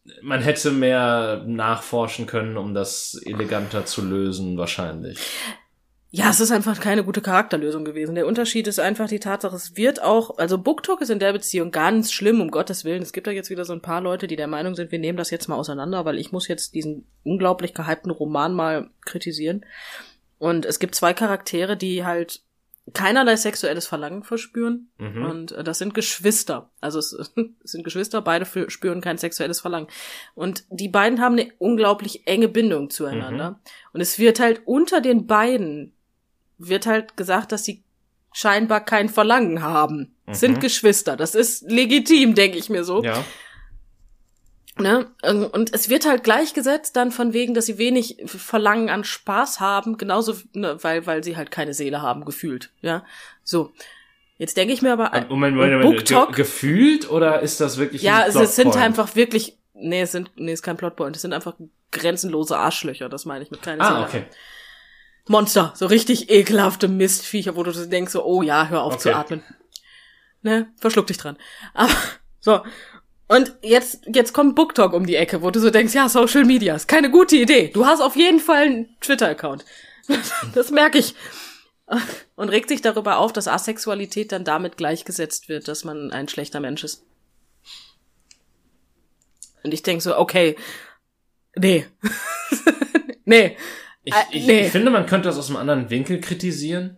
man hätte mehr nachforschen können, um das eleganter zu lösen, wahrscheinlich. Ja, es ist einfach keine gute Charakterlösung gewesen. Der Unterschied ist einfach die Tatsache, es wird auch, also BookTok ist in der Beziehung ganz schlimm, um Gottes Willen. Es gibt da jetzt wieder so ein paar Leute, die der Meinung sind, wir nehmen das jetzt mal auseinander, weil ich muss jetzt diesen unglaublich gehypten Roman mal kritisieren. Und es gibt 2 Charaktere, die halt keinerlei sexuelles Verlangen verspüren. Und das sind Geschwister. Also es sind Geschwister, beide spüren kein sexuelles Verlangen. Und die beiden haben eine unglaublich enge Bindung zueinander. Und es wird halt unter den beiden wird halt gesagt, dass sie scheinbar kein Verlangen haben. Sind Geschwister. Das ist legitim, denke ich mir so. Ja. Ne? Und es wird halt gleichgesetzt dann von wegen, dass sie wenig Verlangen an Spaß haben, genauso, ne, weil sie halt keine Seele haben, gefühlt. Ja, so. Jetzt denke ich mir aber, BookTok gefühlt oder ist das wirklich ja, es sind einfach wirklich, ist kein Plotpoint, es sind einfach grenzenlose Arschlöcher, das meine ich mit keine Seele. Okay. Monster, so richtig ekelhafte Mistviecher, wo du denkst so, oh ja, hör auf zu atmen. Ne, verschluck dich dran. Aber, so. Und jetzt kommt BookTok um die Ecke, wo du so denkst, ja, Social Media ist keine gute Idee. Du hast auf jeden Fall einen Twitter-Account. Das merke ich. Und regt sich darüber auf, dass Asexualität dann damit gleichgesetzt wird, dass man ein schlechter Mensch ist. Und ich denke so, okay, nee. Nee. Ich finde, man könnte das aus einem anderen Winkel kritisieren.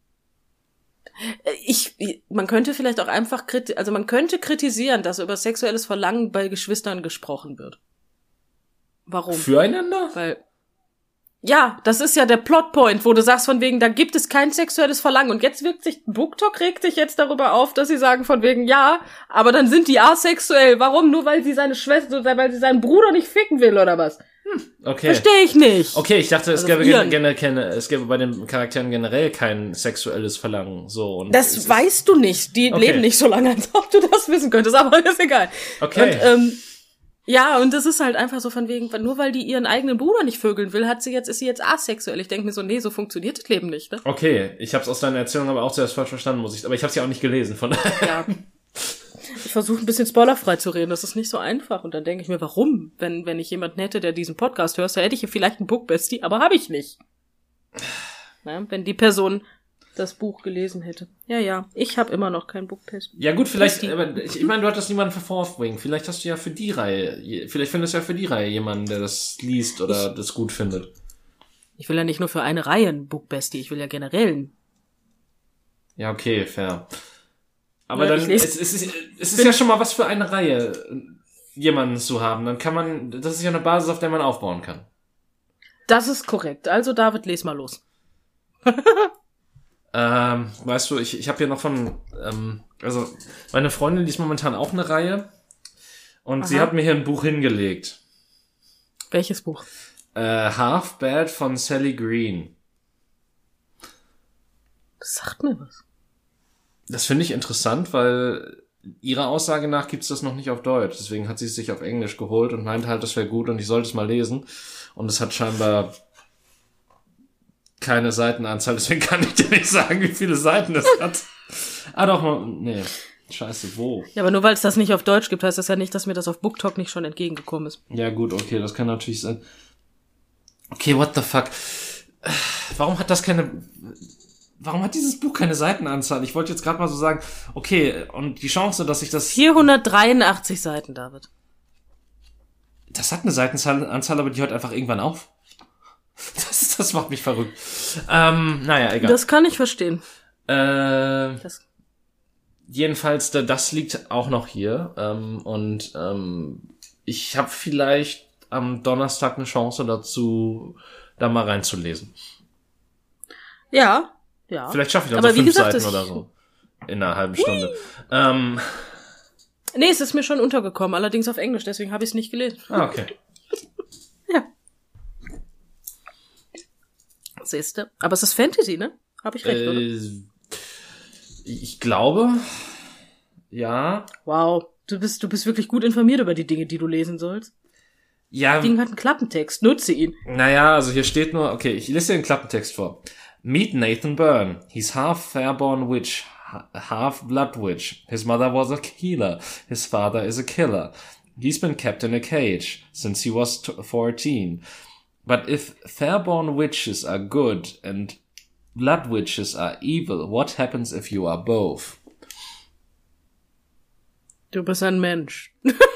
Man könnte vielleicht auch einfach man könnte kritisieren, dass über sexuelles Verlangen bei Geschwistern gesprochen wird. Warum? Füreinander? Weil, ja, das ist ja der Plotpoint, wo du sagst von wegen, da gibt es kein sexuelles Verlangen. Und jetzt BookTok regt sich jetzt darüber auf, dass sie sagen von wegen, ja, aber dann sind die asexuell. Warum? Nur weil sie seine Schwester, weil sie seinen Bruder nicht ficken will, oder was? Okay. Verstehe ich nicht. Okay, ich dachte, es gäbe bei den Charakteren generell kein sexuelles Verlangen. So, und das weißt du nicht. Die leben nicht so lange, als ob du das wissen könntest, aber ist egal. Okay. Und, ja, und das ist halt einfach so von wegen, nur weil die ihren eigenen Bruder nicht vögeln will, ist sie jetzt asexuell. Ich denke mir so, nee, so funktioniert das Leben nicht, ne? Okay, ich hab's aus deiner Erzählung aber auch zuerst falsch verstanden, aber ich hab's ja auch nicht gelesen, von daher. Ja. Ich versuche ein bisschen spoilerfrei zu reden, das ist nicht so einfach. Und dann denke ich mir, warum? Wenn ich jemanden hätte, der diesen Podcast hört, dann hätte ich hier vielleicht einen Bookbestie, aber habe ich nicht. Na, wenn die Person das Buch gelesen hätte. Ja, ich habe immer noch kein Bookbestie. Ja gut, vielleicht, aber ich meine, du hattest niemanden für Fourthwing. Vielleicht hast du ja für die Reihe, vielleicht findest du ja für die Reihe jemanden, der das liest oder das gut findet. Ich will ja nicht nur für eine Reihe ein Bookbestie, ich will ja generell einen. Ja, okay, fair. Aber ja, dann, es ist ja schon mal was für eine Reihe, jemanden zu haben. Dann kann man, das ist ja eine Basis, auf der man aufbauen kann. Das ist korrekt. Also David, les mal los. Weißt du, ich habe hier noch also meine Freundin liest momentan auch eine Reihe und sie hat mir hier ein Buch hingelegt. Welches Buch? Half Bad von Sally Green. Das sagt mir was. Das finde ich interessant, weil ihrer Aussage nach gibt's das noch nicht auf Deutsch. Deswegen hat sie es sich auf Englisch geholt und meinte halt, das wäre gut und ich sollte es mal lesen. Und es hat scheinbar keine Seitenanzahl, deswegen kann ich dir nicht sagen, wie viele Seiten es hat. Nee. Scheiße, wo? Ja, aber nur weil es das nicht auf Deutsch gibt, heißt das ja nicht, dass mir das auf BookTok nicht schon entgegengekommen ist. Ja gut, okay, das kann natürlich sein. Okay, what the fuck? Warum hat dieses Buch keine Seitenanzahl? Ich wollte jetzt gerade mal so sagen, okay, und die Chance, dass ich das... 483 Seiten, David. Das hat eine Seitenanzahl, aber die hört einfach irgendwann auf. Das macht mich verrückt. Naja, egal. Das kann ich verstehen. Jedenfalls, das liegt auch noch hier. Ich habe vielleicht am Donnerstag eine Chance dazu, da mal reinzulesen. Ja. Vielleicht schaffe ich dann so 5 Seiten oder so. In einer halben Stunde. Nee, es ist mir schon untergekommen, allerdings auf Englisch, deswegen habe ich es nicht gelesen. Ah, okay. Ja. Siehste. Aber es ist Fantasy, ne? Habe ich recht, oder? Ich glaube, ja. Wow, du bist wirklich gut informiert über die Dinge, die du lesen sollst. Ja. Das Ding hat einen Klappentext, nutze ihn. Naja, also hier steht nur, okay, ich lese dir den Klappentext vor. Meet Nathan Byrne. He's half fairborn witch, half blood witch. His mother was a healer. His father is a killer. He's been kept in a cage since he was 14. But if fair-born witches are good and blood witches are evil, what happens if you are both? Du bist ein Mensch.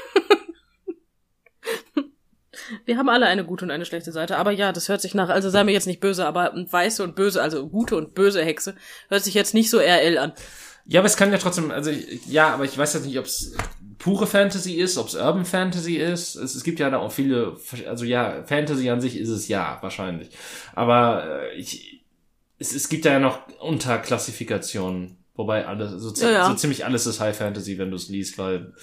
Wir haben alle eine gute und eine schlechte Seite, aber ja, das hört sich nach, also sei mir jetzt nicht böse, aber weiße und böse, also gute und böse Hexe, hört sich jetzt nicht so RL an. Ja, aber es kann ja trotzdem, also ja, aber ich weiß jetzt nicht, ob es pure Fantasy ist, ob es Urban Fantasy ist. Es gibt ja da auch viele, also ja, Fantasy an sich ist es ja, wahrscheinlich. Aber es gibt ja noch Unterklassifikationen, wobei alles, so ziemlich alles ist High Fantasy, wenn du es liest, weil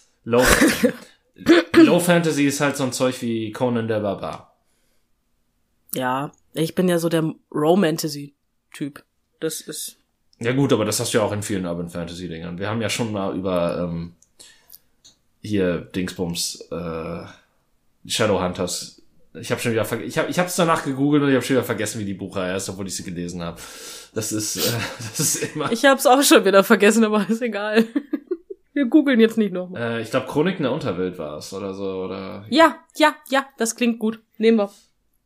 Low Fantasy ist halt so ein Zeug wie Conan der Barbar. Ja, ich bin ja so der Romantasy-Typ. Das ist... Ja gut, aber das hast du ja auch in vielen Urban Fantasy Dingern. Wir haben ja schon mal über hier Dingsbums Shadowhunters. Ich habe schon wieder ich hab's danach gegoogelt und ich habe schon wieder vergessen, wie die Buchreihe ist, obwohl ich sie gelesen habe. Das ist immer. Ich hab's auch schon wieder vergessen, aber ist egal. Wir googeln jetzt nicht nochmal. Ich glaube Chroniken der Unterwelt war es oder so oder. Ja, das klingt gut. Nehmen wir.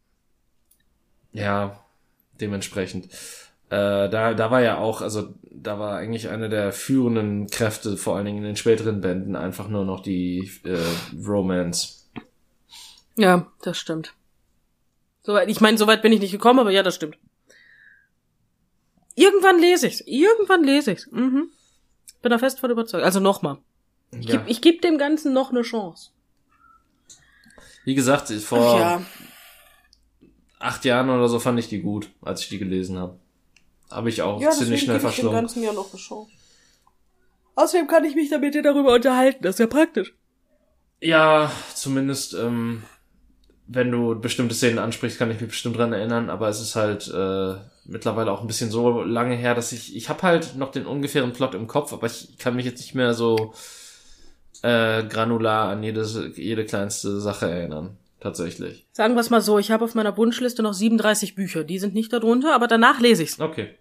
Ja, dementsprechend. Da war ja auch, also da war eigentlich eine der führenden Kräfte, vor allen Dingen in den späteren Bänden, einfach nur noch die Romance. Ja, das stimmt. Soweit bin ich nicht gekommen, aber ja, das stimmt. Irgendwann lese ich's. Mhm. Bin da fest von überzeugt. Also nochmal. Ich geb dem Ganzen noch eine Chance. Wie gesagt, vor 8 Jahren oder so fand ich die gut, als ich die gelesen habe. Habe ich auch ziemlich schnell verschlungen. Ja, deswegen gebe ich dem Ganzen ja noch eine Chance. Außerdem kann ich mich damit darüber unterhalten. Das ist ja praktisch. Ja, zumindest, wenn du bestimmte Szenen ansprichst, kann ich mich bestimmt dran erinnern. Aber es ist halt mittlerweile auch ein bisschen so lange her, dass ich habe halt noch den ungefähren Plot im Kopf, aber ich kann mich jetzt nicht mehr so granular an jede kleinste Sache erinnern. Tatsächlich. Sagen wir es mal so, ich habe auf meiner Wunschliste noch 37 Bücher. Die sind nicht darunter, aber danach lese ich's. Okay.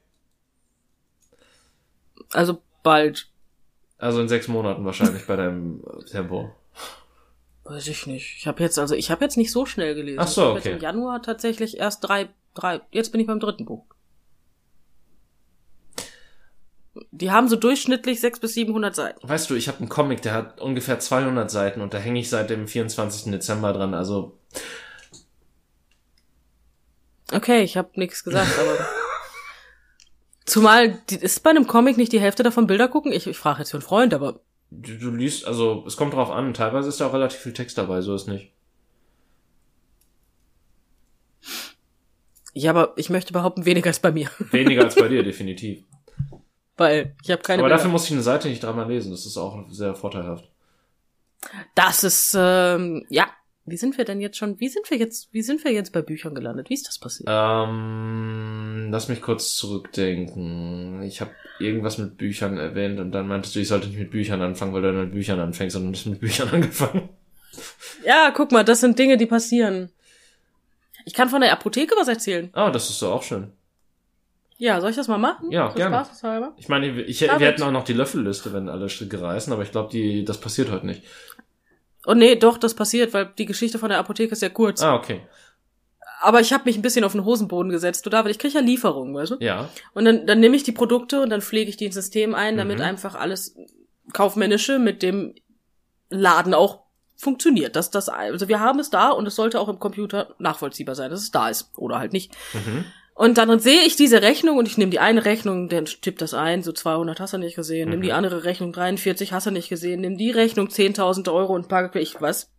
Also bald. Also in 6 Monaten wahrscheinlich bei deinem Tempo. Weiß ich nicht. Ich habe jetzt nicht so schnell gelesen. Ach so, okay. Ich habe jetzt im Januar tatsächlich erst drei. Jetzt bin ich beim 3. Buch. Die haben so durchschnittlich 600 bis 700 Seiten. Weißt du, ich habe einen Comic, der hat ungefähr 200 Seiten und da hänge ich seit dem 24. Dezember dran, also... Okay, ich habe nichts gesagt, aber... Zumal, ist bei einem Comic nicht die Hälfte davon Bilder gucken? Ich frage jetzt für einen Freund, aber... Du liest, also es kommt drauf an, teilweise ist da auch relativ viel Text dabei, so ist nicht. Ja, aber ich möchte behaupten, weniger als bei mir. Weniger als bei dir, definitiv. Weil ich habe keine Aber Bilder. dafür muss ich eine Seite nicht dreimal lesen, das ist auch sehr vorteilhaft. Das ist, ja. Wie sind wir jetzt bei Büchern gelandet? Wie ist das passiert? Lass mich kurz zurückdenken. Ich habe irgendwas mit Büchern erwähnt und dann meintest du, ich sollte nicht mit Büchern anfangen, weil du dann mit Büchern anfängst, sondern du hast mit Büchern angefangen. Ja, guck mal, das sind Dinge, die passieren. Ich kann von der Apotheke was erzählen. Ah, das ist doch auch schön. Ja, soll ich das mal machen? Ja, gerne. Spaßeshalber? Ich meine, wir hätten auch noch die Löffelliste, wenn alle Stricke reißen, aber ich glaube, das passiert heute nicht. Oh nee, doch, das passiert, weil die Geschichte von der Apotheke ist ja kurz. Ah, okay. Aber ich habe mich ein bisschen auf den Hosenboden gesetzt. Du David, ich krieg ja Lieferungen, weißt du? Ja. Und dann nehme ich die Produkte und dann pflege ich die ins System ein, damit einfach alles Kaufmännische mit dem Laden auch funktioniert. Also wir haben es da und es sollte auch im Computer nachvollziehbar sein, dass es da ist. Oder halt nicht. Mhm. Und dann sehe ich diese Rechnung und ich nehme die eine Rechnung, dann tippt das ein, so 200 hast du nicht gesehen, nimm die andere Rechnung 43 hast du nicht gesehen, nimm die Rechnung 10.000 Euro und packe ich was?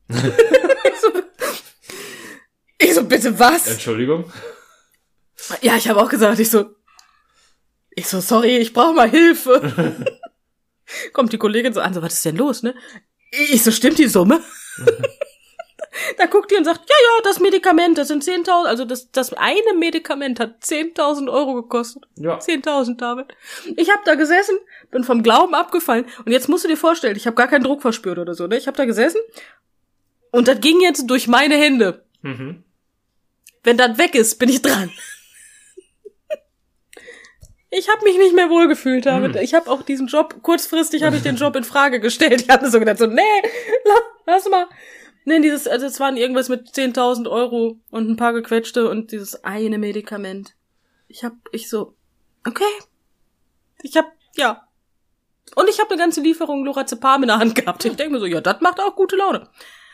ich so, bitte was? Entschuldigung? Ja, ich habe auch gesagt, ich so, sorry, ich brauche mal Hilfe. Kommt die Kollegin so an, so, was ist denn los, ne? Ich so, stimmt die Summe? Da guckt die und sagt, ja, das Medikament, das sind 10.000, also das eine Medikament hat 10.000 Euro gekostet. Ja. 10.000, David. Ich habe da gesessen, bin vom Glauben abgefallen und jetzt musst du dir vorstellen, ich habe gar keinen Druck verspürt oder so, ne? Ich habe da gesessen und das ging jetzt durch meine Hände. Mhm. Wenn das weg ist, bin ich dran. Ich habe mich nicht mehr wohlgefühlt damit. Ich habe auch diesen Job, kurzfristig habe ich den Job in Frage gestellt. Ich hatte so gedacht, so, nee, lass mal. Nee, also es waren irgendwas mit 10.000 € und ein paar gequetschte und dieses eine Medikament. Okay. Ja. Und ich habe eine ganze Lieferung Lorazepam in der Hand gehabt. Ich denke mir so, ja, das macht auch gute Laune.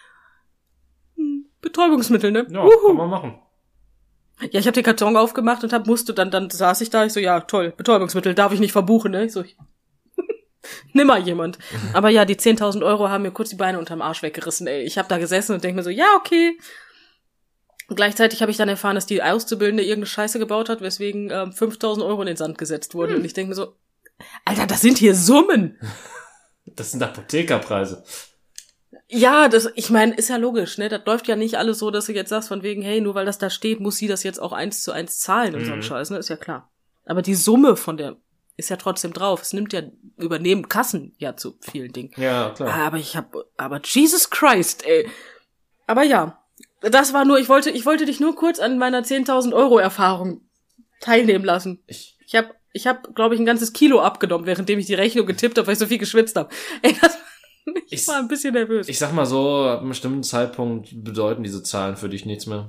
Betäubungsmittel, ne? Ja, kann man machen. Ja, ich habe den Karton aufgemacht und dann saß ich da, ich so, ja, toll, Betäubungsmittel darf ich nicht verbuchen, ne? Ich so, nimm mal jemand. Aber ja, die 10.000 € haben mir kurz die Beine unterm Arsch weggerissen, ey. Ich habe da gesessen und denk mir so, ja, okay. Und gleichzeitig habe ich dann erfahren, dass die Auszubildende irgendeine Scheiße gebaut hat, weswegen 5.000 € in den Sand gesetzt wurden. Und ich denk mir so, Alter, das sind hier Summen. Das sind Apothekerpreise. Ja, ich meine, ist ja logisch, ne? Das läuft ja nicht alles so, dass du jetzt sagst von wegen, hey, nur weil das da steht, muss sie das jetzt auch 1:1 zahlen und so ein Scheiß, ne? Ist ja klar. Aber die Summe von der ist ja trotzdem drauf. Es übernehmen Kassen ja zu vielen Dingen. Ja, klar. Aber Jesus Christ, ey. Aber ja, das war nur, ich wollte dich nur kurz an meiner 10.000 € Erfahrung teilnehmen lassen. Ich hab, glaube ich, ein ganzes Kilo abgenommen, währenddem ich die Rechnung getippt habe, weil ich so viel geschwitzt habe. Ey, ich war ein bisschen nervös. Ich sag mal so, ab einem bestimmten Zeitpunkt bedeuten diese Zahlen für dich nichts mehr.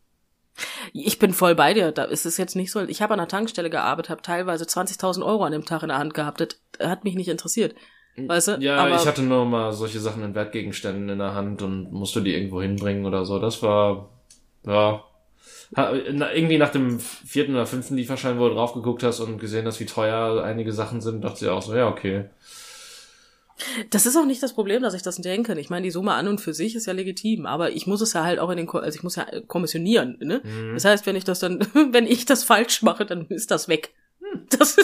Ich bin voll bei dir. Da ist es jetzt nicht so. Ich habe an einer Tankstelle gearbeitet, habe teilweise 20.000 € an dem Tag in der Hand gehabt. Das hat mich nicht interessiert. Weißt du? Ja, aber ich hatte nur mal solche Sachen in Wertgegenständen in der Hand und musste die irgendwo hinbringen oder so. Das war, ja, irgendwie nach dem 4. oder 5. Lieferschein, wo du drauf geguckt hast und gesehen hast, wie teuer einige Sachen sind, dachte ich auch so, ja, okay. Das ist auch nicht das Problem, dass ich das denke. Ich meine, die Summe an und für sich ist ja legitim, aber ich muss es ja halt auch ich muss ja kommissionieren, ne? Das heißt, wenn ich das falsch mache, dann ist das weg. Das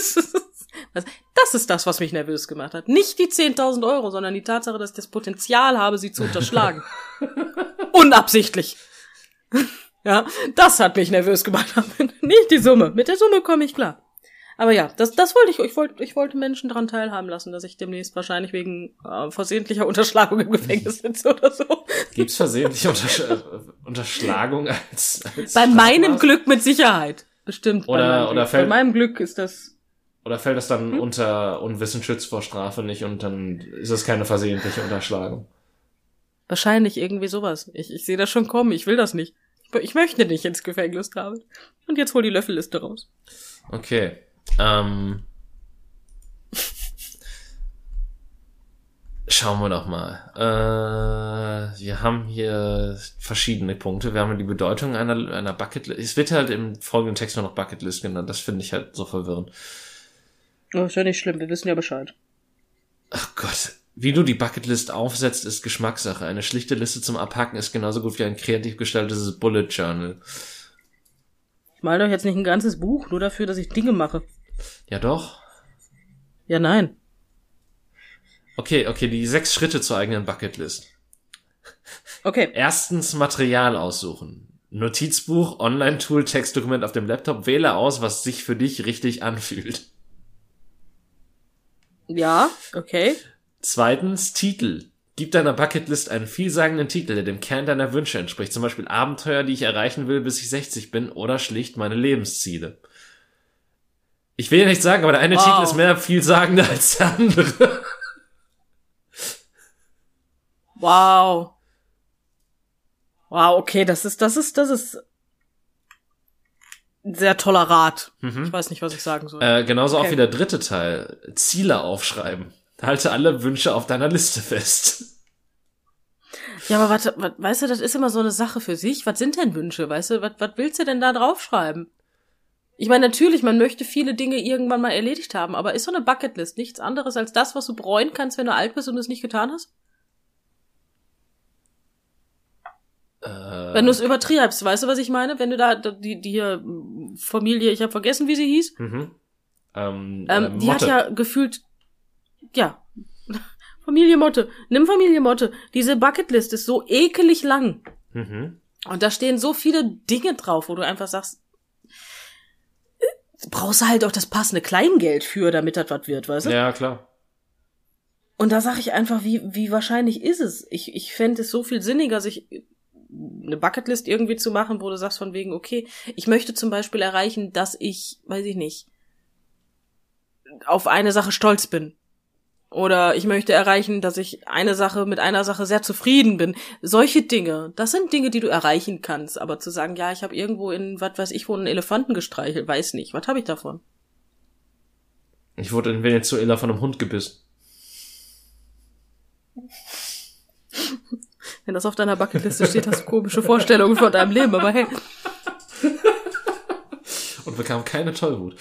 ist das, was mich nervös gemacht hat. Nicht die 10.000 €, sondern die Tatsache, dass ich das Potenzial habe, sie zu unterschlagen. Unabsichtlich. Ja, das hat mich nervös gemacht. Nicht die Summe. Mit der Summe komme ich klar. Aber ja, das wollte ich wollte Menschen daran teilhaben lassen, dass ich demnächst wahrscheinlich wegen versehentlicher Unterschlagung im Gefängnis sitze oder so. Gibt's versehentliche Unterschlagung als bei meinem Glück mit Sicherheit. Bestimmt. Bei meinem Glück ist das. Oder fällt das dann unter Unwissen schützt vor Strafe nicht und dann ist es keine versehentliche Unterschlagung? Wahrscheinlich irgendwie sowas. Ich sehe das schon kommen. Ich will das nicht. Ich möchte nicht ins Gefängnis, David. Und jetzt hol die Löffelliste raus. Okay. Schauen wir doch mal. Wir haben hier verschiedene Punkte. Wir haben die Bedeutung einer Bucketlist. Es wird halt im folgenden Text nur noch Bucketlist genannt. Das finde ich halt so verwirrend. Oh, ist ja nicht schlimm. Wir wissen ja Bescheid. Ach Gott. Wie du die Bucketlist aufsetzt, ist Geschmackssache. Eine schlichte Liste zum Abhaken ist genauso gut wie ein kreativ gestaltetes Bullet Journal. Ich mal doch jetzt nicht ein ganzes Buch, nur dafür, dass ich Dinge mache. Ja doch. Ja, nein. Okay, die 6 Schritte zur eigenen Bucketlist. Okay. Erstens Material aussuchen. Notizbuch, Online-Tool, Textdokument auf dem Laptop. Wähle aus, was sich für dich richtig anfühlt. Ja, okay. Zweitens Titel. Gib deiner Bucketlist einen vielsagenden Titel, der dem Kern deiner Wünsche entspricht. Zum Beispiel Abenteuer, die ich erreichen will, bis ich 60 bin, oder schlicht meine Lebensziele. Ich will ja nicht sagen, aber der eine Titel ist mehr vielsagender als der andere. Wow, okay, das ist ein sehr toller Rat. Ich weiß nicht, was ich sagen soll. Genauso okay. Auch wie der dritte Teil. Ziele aufschreiben. Halte alle Wünsche auf deiner Liste fest. Ja, aber warte, weißt du, das ist immer so eine Sache für sich. Was sind denn Wünsche, weißt du? Was willst du denn da draufschreiben? Ich meine, natürlich, man möchte viele Dinge irgendwann mal erledigt haben, aber ist so eine Bucketlist nichts anderes als das, was du bereuen kannst, wenn du alt bist und es nicht getan hast? Wenn du es übertreibst, weißt du, was ich meine? Wenn du da die Familie, ich habe vergessen, wie sie hieß. Die hat ja gefühlt, ja, Familie Motte. Nimm Familie Motte. Diese Bucketlist ist so ekelig lang. Und da stehen so viele Dinge drauf, wo du einfach sagst, brauchst du halt auch das passende Kleingeld für, damit das was wird, weißt du? Ja, klar. Und da sag ich einfach, wie wahrscheinlich ist es? Ich fände es so viel sinniger, sich eine Bucketlist irgendwie zu machen, wo du sagst von wegen, okay, ich möchte zum Beispiel erreichen, dass ich, weiß ich nicht, auf eine Sache stolz bin. Oder ich möchte erreichen, dass ich mit einer Sache sehr zufrieden bin. Solche Dinge, das sind Dinge, die du erreichen kannst. Aber zu sagen, ja, ich habe irgendwo in, was weiß ich, wo einen Elefanten gestreichelt, weiß nicht. Was habe ich davon? Ich wurde in Venezuela von einem Hund gebissen. Wenn das auf deiner Bucketliste steht, hast du komische Vorstellungen von deinem Leben, aber hey. Und bekam keine Tollwut.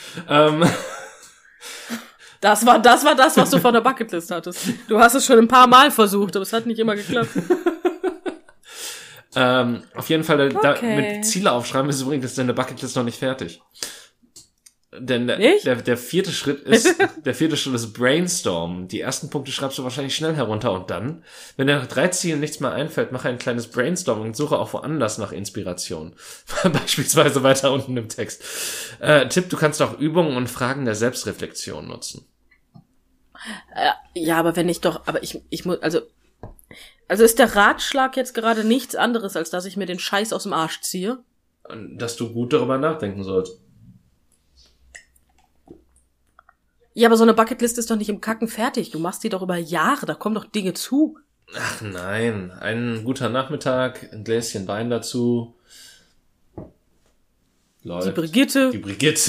Das war das, was du von der Bucketlist hattest. Du hast es schon ein paar Mal versucht, aber es hat nicht immer geklappt. Auf jeden Fall, Okay. mit Ziele aufschreiben ist übrigens deine Bucketlist noch nicht fertig. Denn der vierte Schritt ist Brainstorm. Die ersten Punkte schreibst du wahrscheinlich schnell herunter und dann, wenn dir nach 3 Zielen nichts mehr einfällt, mach ein kleines Brainstorm und suche auch woanders nach Inspiration. Beispielsweise weiter unten im Text. Tipp, du kannst auch Übungen und Fragen der Selbstreflexion nutzen. Ja, aber ich muss, also ist der Ratschlag jetzt gerade nichts anderes, als dass ich mir den Scheiß aus dem Arsch ziehe? Dass du gut darüber nachdenken sollst. Ja, aber so eine Bucketlist ist doch nicht im Kacken fertig. Du machst die doch über Jahre, da kommen doch Dinge zu. Ach nein, ein guter Nachmittag, ein Gläschen Wein dazu. Läuft. Die Brigitte.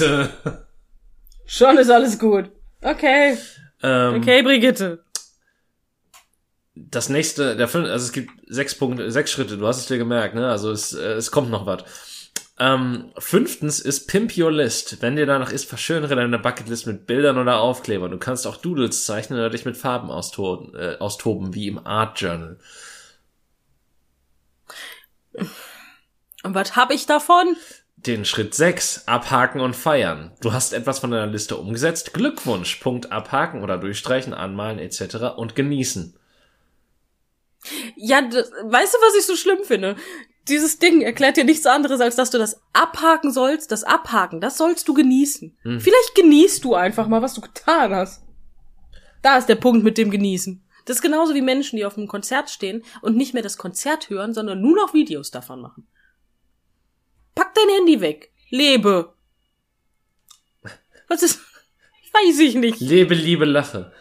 Schon ist alles gut. Okay. Okay, Brigitte. Das nächste, also es gibt 6 Schritte, du hast es dir gemerkt, ne? Also es kommt noch was. 5. ist Pimp Your List. Wenn dir danach ist, verschönere deine Bucketlist mit Bildern oder Aufklebern. Du kannst auch Doodles zeichnen oder dich mit Farben austoben, wie im Art Journal. Und was hab ich davon? Den Schritt 6, abhaken und feiern. Du hast etwas von deiner Liste umgesetzt. Glückwunsch, Punkt abhaken oder durchstreichen, anmalen etc. und genießen. Ja, weißt du, was ich so schlimm finde? Dieses Ding erklärt dir nichts anderes, als dass du das abhaken sollst. Das Abhaken, das sollst du genießen. Vielleicht genießt du einfach mal, was du getan hast. Da ist der Punkt mit dem Genießen. Das ist genauso wie Menschen, die auf einem Konzert stehen und nicht mehr das Konzert hören, sondern nur noch Videos davon machen. Pack dein Handy weg. Lebe. Was ist? Weiß ich nicht. Lebe, liebe, lache.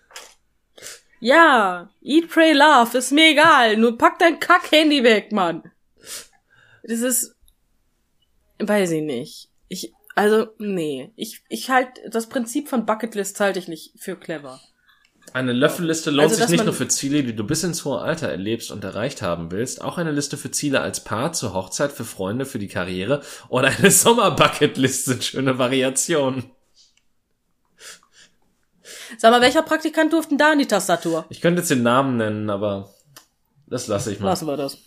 Ja, eat, pray, love, ist mir egal. Nur pack dein Kack-Handy weg, Mann. Das ist, weiß ich nicht. Ich halte, das Prinzip von Bucketlist halte ich nicht für clever. Eine Löffelliste lohnt Also, sich nicht nur für Ziele, die du bis ins hohe Alter erlebst und erreicht haben willst, auch eine Liste für Ziele als Paar, zur Hochzeit, für Freunde, für die Karriere oder eine Sommerbucketlist sind schöne Variationen. Sag mal, welcher Praktikant durfte denn da in die Tastatur? Ich könnte jetzt den Namen nennen, aber das lasse ich mal. Lassen wir das.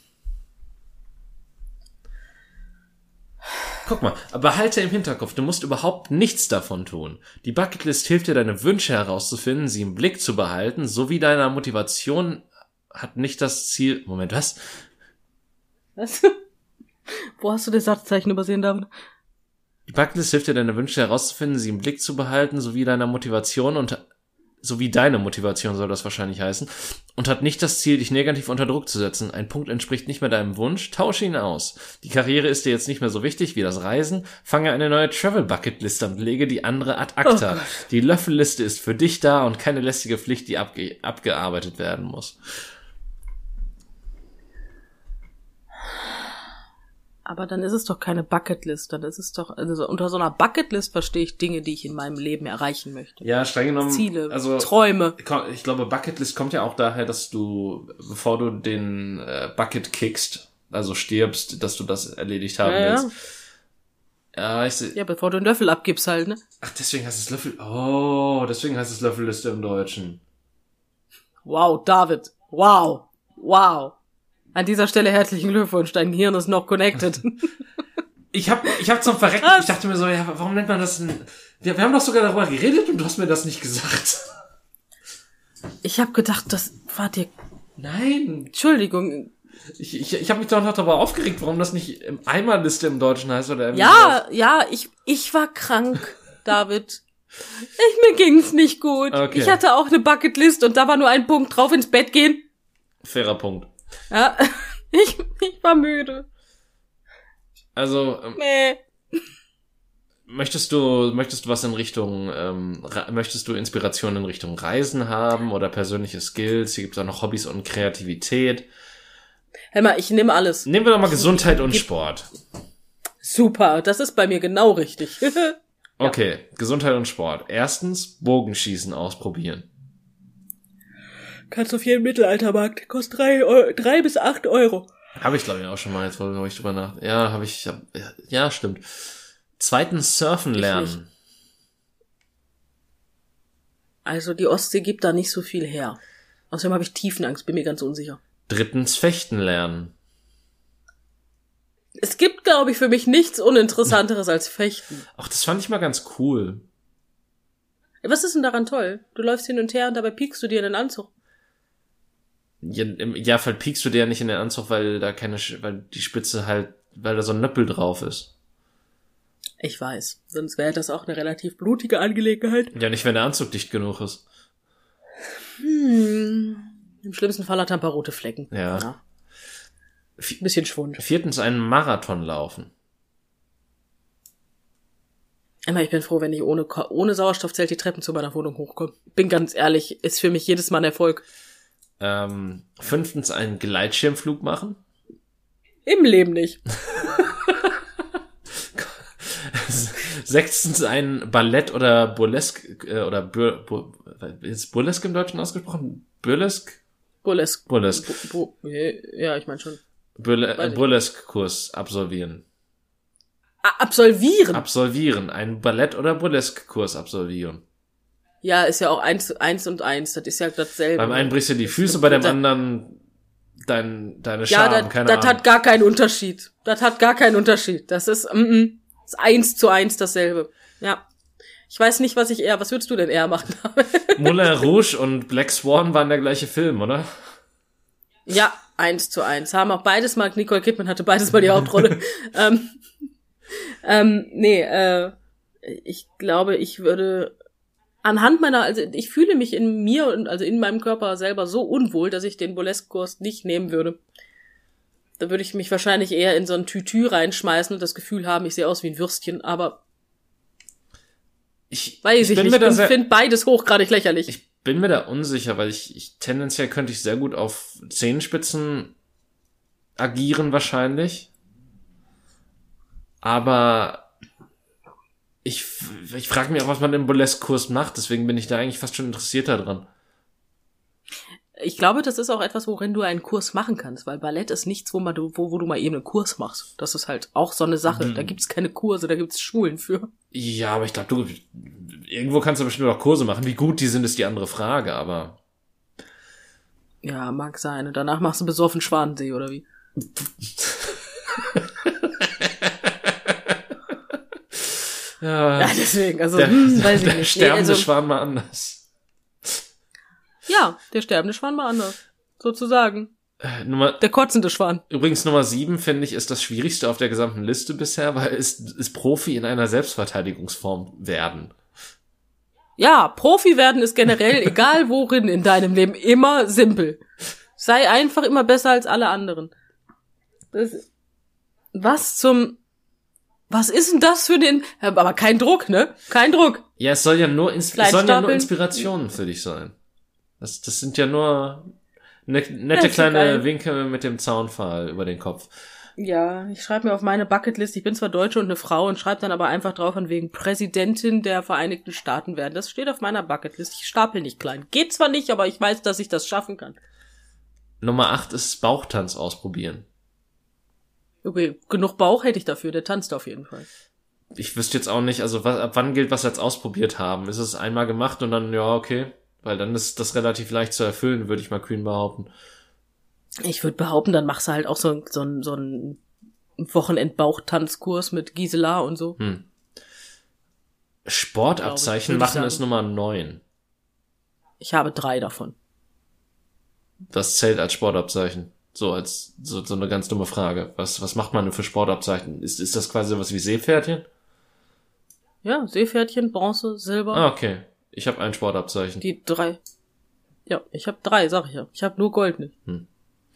Guck mal, aber halte im Hinterkopf, du musst überhaupt nichts davon tun. Die Bucketlist hilft dir, deine Wünsche herauszufinden, sie im Blick zu behalten, sowie deiner Motivation hat nicht das Ziel... Moment, was? Was? Wo hast du das Satzzeichen übersehen, David? Die Bucketlist hilft dir, deine Wünsche herauszufinden, sie im Blick zu behalten, sowie deine Motivation soll das wahrscheinlich heißen, und hat nicht das Ziel, dich negativ unter Druck zu setzen. Ein Punkt entspricht nicht mehr deinem Wunsch, tausche ihn aus. Die Karriere ist dir jetzt nicht mehr so wichtig wie das Reisen, fange eine neue Travel-Bucket-List an und lege die andere ad acta. Oh, die Löffelliste ist für dich da und keine lästige Pflicht, die abgearbeitet werden muss. Aber dann ist es doch keine Bucketlist, dann ist es doch, also unter so einer Bucketlist verstehe ich Dinge, die ich in meinem Leben erreichen möchte. Ja, streng genommen. Ziele, also, Träume. Ich glaube, Bucketlist kommt ja auch daher, dass du, bevor du den Bucket kickst, also stirbst, dass du das erledigt haben willst. Ja, bevor du einen Löffel abgibst halt, ne? Ach, deswegen heißt es Löffelliste im Deutschen. Wow, David. Wow. An dieser Stelle herzlichen Glückwunsch, dein Gehirn ist noch connected. Ich hab zum Verrecken, ich dachte mir so, ja, warum nennt man das denn? Wir haben doch sogar darüber geredet und du hast mir das nicht gesagt. Ich habe gedacht, das war dir... Nein. Entschuldigung. Ich habe mich doch noch darüber aufgeregt, warum das nicht Eimerliste im Deutschen heißt oder irgendwie ich war krank, David. Mir ging's nicht gut. Okay. Ich hatte auch eine Bucketlist und da war nur ein Punkt drauf, ins Bett gehen. Fairer Punkt. Ja, ich war müde. Also, Nee. Möchtest du was in Richtung, möchtest du Inspiration in Richtung Reisen haben oder persönliche Skills? Hier gibt es auch noch Hobbys und Kreativität. Hör mal, ich nehme alles. Nehmen wir doch mal Gesundheit und Sport. Super, das ist bei mir genau richtig. Okay, Gesundheit und Sport. Erstens, Bogenschießen ausprobieren. Kannst du auf jeden Mittelaltermarkt, kostet 3 bis 8 Euro. Habe ich, glaube ich, auch schon mal, jetzt wo ich drüber nach. Ja, ja, stimmt. Zweitens, Surfen lernen. Also die Ostsee gibt da nicht so viel her. Außerdem habe ich Tiefenangst, bin mir ganz unsicher. Drittens, Fechten lernen. Es gibt, glaube ich, für mich nichts Uninteressanteres als Fechten. Ach, das fand ich mal ganz cool. Was ist denn daran toll? Du läufst hin und her und dabei piekst du dir in den Anzug. Ja, im Idealfall piekst du dir ja nicht in den Anzug, weil die Spitze halt, weil da so ein Nöppel drauf ist. Ich weiß, sonst wäre das auch eine relativ blutige Angelegenheit. Ja, nicht, wenn der Anzug dicht genug ist. Im schlimmsten Fall hat er ein paar rote Flecken. Ja. Bisschen Schwund. Viertens, einen Marathon laufen. Emma, ich bin froh, wenn ich ohne Sauerstoffzelt die Treppen zu meiner Wohnung hochkomme. Bin ganz ehrlich, ist für mich jedes Mal ein Erfolg. Fünftens, einen Gleitschirmflug machen. Im Leben nicht. Sechstens, ein Ballett oder Burlesque, ist Burlesque im Deutschen ausgesprochen? Burlesque? Burlesque. Ja, ich meine schon. Burlesque-Kurs absolvieren. Absolvieren? Einen Ballett- oder Burlesque-Kurs absolvieren. Ja, ist ja auch 1 und 1. Das ist ja dasselbe. Beim einen brichst du die Füße, bei dem anderen deine Scham, keine Ahnung. Das hat gar keinen Unterschied. Das ist 1 zu 1 dasselbe. Ja. Ich weiß nicht, was würdest du denn eher machen? Moulin Rouge und Black Swan waren der gleiche Film, oder? Ja, 1 zu 1. Haben auch beides mal, Nicole Kidman hatte beides mal die Hauptrolle. Ich glaube, ich würde ich fühle mich in mir und also in meinem Körper selber so unwohl, dass ich den Burlesque-Kurs nicht nehmen würde. Da würde ich mich wahrscheinlich eher in so ein Tütü reinschmeißen und das Gefühl haben, ich sehe aus wie ein Würstchen, aber ich finde beides hochgradig lächerlich. Ich bin mir da unsicher, weil ich tendenziell könnte ich sehr gut auf Zehenspitzen agieren wahrscheinlich. Aber ich frage mich auch, was man im Burlesque-Kurs macht, deswegen bin ich da eigentlich fast schon interessierter dran. Ich glaube, das ist auch etwas, worin du einen Kurs machen kannst, weil Ballett ist nichts, wo du mal eben einen Kurs machst. Das ist halt auch so eine Sache. Da gibt's keine Kurse, da gibt's Schulen für. Ja, aber ich glaube, irgendwo kannst du bestimmt auch Kurse machen. Wie gut die sind, ist die andere Frage, aber... Ja, mag sein. Und danach machst du besoffen Schwanensee, oder wie? Ja, deswegen, also, weiß ich nicht. Der sterbende Schwan war anders. Ja, der sterbende Schwan war anders. Sozusagen. Der kotzende Schwan. Übrigens Nummer 7, finde ich, ist das Schwierigste auf der gesamten Liste bisher, weil es ist Profi in einer Selbstverteidigungsform werden. Ja, Profi werden ist generell, egal worin in deinem Leben, immer simpel. Sei einfach immer besser als alle anderen. Was ist denn das für den... Aber kein Druck, ne? Kein Druck. Ja, es sollen ja nur Inspirationen für dich sein. Das sind ja nur nette kleine Winke mit dem Zaunpfahl über den Kopf. Ja, ich schreibe mir auf meine Bucketlist, ich bin zwar Deutsche und eine Frau und schreibe dann aber einfach drauf von wegen Präsidentin der Vereinigten Staaten werden. Das steht auf meiner Bucketlist. Ich stapel nicht klein. Geht zwar nicht, aber ich weiß, dass ich das schaffen kann. Nummer 8 ist Bauchtanz ausprobieren. Okay, genug Bauch hätte ich dafür, der tanzt auf jeden Fall. Ich wüsste jetzt auch nicht, also ab wann gilt, was als ausprobiert haben? Ist es einmal gemacht und dann, ja, okay. Weil dann ist das relativ leicht zu erfüllen, würde ich mal kühn behaupten. Ich würde behaupten, dann machst du halt auch so einen Wochenend-Bauchtanzkurs mit Gisela und so. Sportabzeichen machen ist Nummer 9. Ich habe 3 davon. Das zählt als Sportabzeichen. So eine ganz dumme Frage. Was macht man denn für Sportabzeichen? Ist das quasi sowas wie Seepferdchen? Ja, Seepferdchen, Bronze, Silber. Ah, okay. Ich habe ein Sportabzeichen. Die 3. Ja, ich habe 3, sag ich ja. Ich habe nur Gold nicht.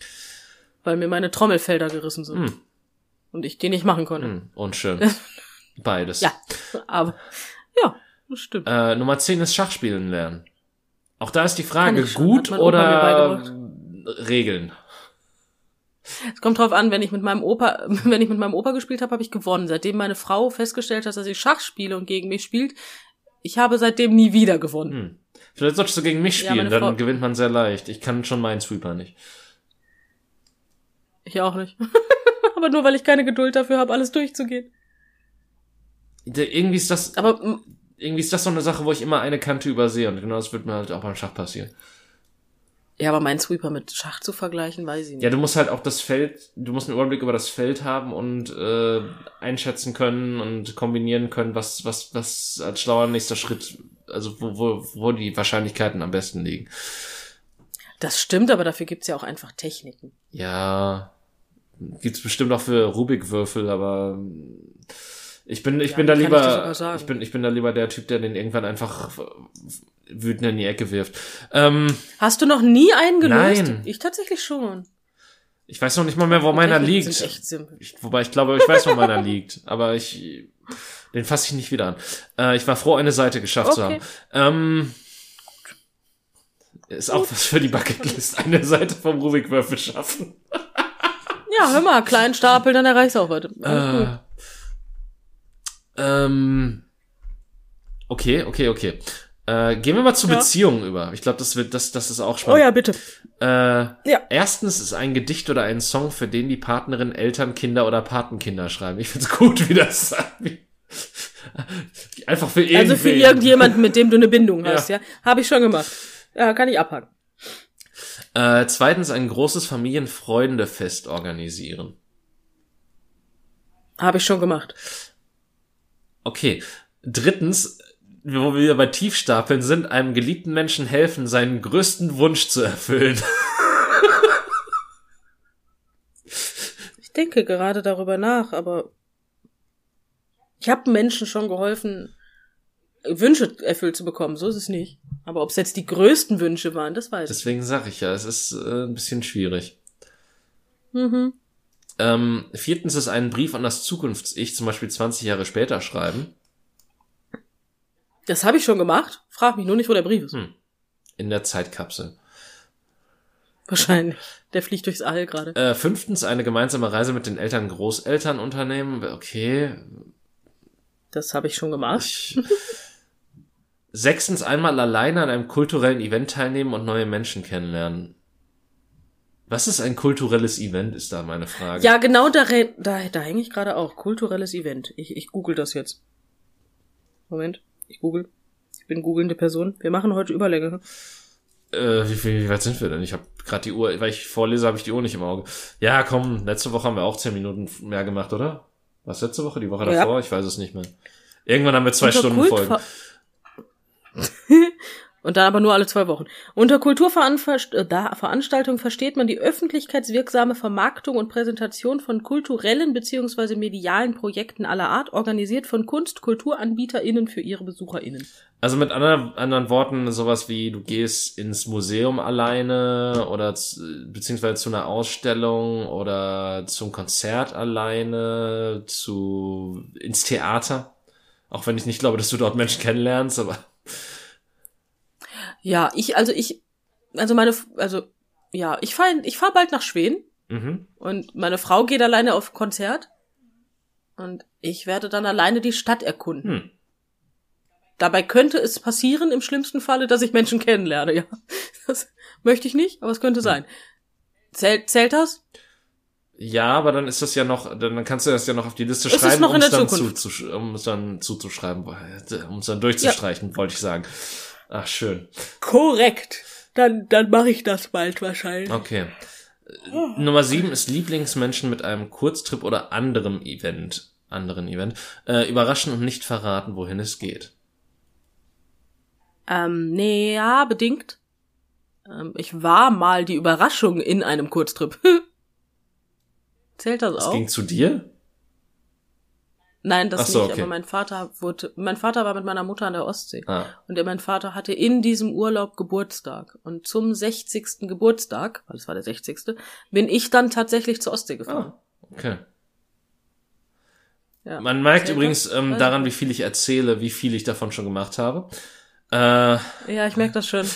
Weil mir meine Trommelfelder gerissen sind. Und ich die nicht machen konnte. Unschön. Beides. Ja, aber ja, das stimmt. Nummer 10 ist Schachspielen lernen. Auch da ist die Frage, Kann ich schon, gut hat mein Opa mir oder beigebracht. Regeln. Es kommt drauf an, wenn ich mit meinem Opa gespielt habe, habe ich gewonnen. Seitdem meine Frau festgestellt hat, dass ich Schach spiele und gegen mich spielt, ich habe seitdem nie wieder gewonnen. Vielleicht solltest du gegen mich spielen, Ja, dann gewinnt man sehr leicht. Ich kann schon Minesweeper nicht. Ich auch nicht. Aber nur, weil ich keine Geduld dafür habe, alles durchzugehen. Irgendwie ist das Aber so eine Sache, wo ich immer eine Kante übersehe. Und genau das wird mir halt auch beim Schach passieren. ja, aber Minesweeper mit Schach zu vergleichen, weiß ich nicht. Ja, du musst halt auch du musst einen Überblick über das Feld haben und einschätzen können und kombinieren können, was als schlauer nächster Schritt, also wo die Wahrscheinlichkeiten am besten liegen. Das stimmt, aber dafür gibt's ja auch einfach Techniken. Ja, gibt's bestimmt auch für Rubikwürfel, aber ich bin da kann ich dir lieber, sogar sagen. ich bin da lieber der Typ, der den irgendwann einfach wütend in die Ecke wirft. Hast du noch nie einen gelöst? Nein. Ich tatsächlich schon. Ich weiß noch nicht mal mehr, wo meiner Techniken liegt. sind echt simpel. Wobei ich glaube, ich weiß, wo meiner liegt. Aber den fasse ich nicht wieder an. Ich war froh, eine Seite geschafft zu haben. Ist auch was für die Bucketlist. Eine Seite vom Rubikwürfel schaffen. Ja, hör mal, kleinen Stapel, dann erreichst du auch heute. Okay. Gehen wir mal zu Beziehungen über. Ich glaube, das ist auch spannend. Oh ja, bitte. Erstens ist ein Gedicht oder ein Song, für den die Partnerin Eltern, Kinder oder Patenkinder schreiben. Ich find's gut, wie das sagt. Einfach für irgendwen. Also für irgendjemanden, mit dem du eine Bindung hast, ja. Habe ich schon gemacht. Ja, kann ich abhaken. Zweitens ein großes Familienfreundefest organisieren. Habe ich schon gemacht. Okay. Drittens, wo wir bei Tiefstapeln sind, einem geliebten Menschen helfen, seinen größten Wunsch zu erfüllen. Ich denke gerade darüber nach, aber ich habe Menschen schon geholfen, Wünsche erfüllt zu bekommen. So ist es nicht. Aber ob es jetzt die größten Wünsche waren, das weiß ich. Deswegen sage ich ja, es ist ein bisschen schwierig. Mhm. Viertens ist einen Brief an das Zukunfts-Ich, zum Beispiel 20 Jahre später, schreiben. Das habe ich schon gemacht. Frag mich nur nicht, wo der Brief ist. In der Zeitkapsel. Wahrscheinlich. Der fliegt durchs All gerade. Fünftens eine gemeinsame Reise mit den Eltern, Großeltern unternehmen. Okay. Das habe ich schon gemacht. Sechstens einmal alleine an einem kulturellen Event teilnehmen und neue Menschen kennenlernen. Was ist ein kulturelles Event, ist da meine Frage. Ja, genau, da hänge ich gerade auch. Kulturelles Event. Ich google das jetzt. Moment, ich google. Ich bin googelnde Person. Wir machen heute Überlänge. Wie weit sind wir denn? Ich habe gerade die Uhr, weil ich vorlese, habe ich die Uhr nicht im Auge. Ja, komm, letzte Woche haben wir auch 10 Minuten mehr gemacht, oder? Was letzte Woche? Die Woche davor? Ich weiß es nicht mehr. Irgendwann haben wir 2 Stunden Folgen. Und dann aber nur alle 2 Wochen. Unter Kulturveranstaltung versteht man die öffentlichkeitswirksame Vermarktung und Präsentation von kulturellen bzw. medialen Projekten aller Art, organisiert von KulturanbieterInnen für ihre BesucherInnen. Also mit anderen Worten, sowas wie, du gehst ins Museum alleine oder beziehungsweise zu einer Ausstellung oder zum Konzert alleine, ins Theater. Auch wenn ich nicht glaube, dass du dort Menschen kennenlernst, aber... Ja, ich fahr bald nach Schweden. Und meine Frau geht alleine auf Konzert und ich werde dann alleine die Stadt erkunden. Dabei könnte es passieren, im schlimmsten Falle, dass ich Menschen kennenlerne, ja. Das möchte ich nicht, aber es könnte sein. Zählt das? Ja, aber dann ist das ja noch, dann kannst du das ja noch auf die Liste es schreiben, ist noch in der um es dann zuzuschreiben, um es dann durchzustreichen, wollte ich sagen. Ach, schön. Korrekt. Dann mache ich das bald wahrscheinlich. Okay. Nummer 7 ist Lieblingsmenschen mit einem Kurztrip oder anderen Event, überraschen und nicht verraten, wohin es geht. Nee, ja, bedingt. Ich war mal die Überraschung in einem Kurztrip. Zählt das auch? Das ging zu dir? Nein, das so, nicht, okay. aber mein Vater war mit meiner Mutter an der Ostsee. Und mein Vater hatte in diesem Urlaub Geburtstag. Und zum 60. Geburtstag, weil es war der 60., bin ich dann tatsächlich zur Ostsee gefahren. Okay. Ja. Man merkt Sehr übrigens gut. daran, wie viel ich erzähle, wie viel ich davon schon gemacht habe. Ja, ich merke das schon.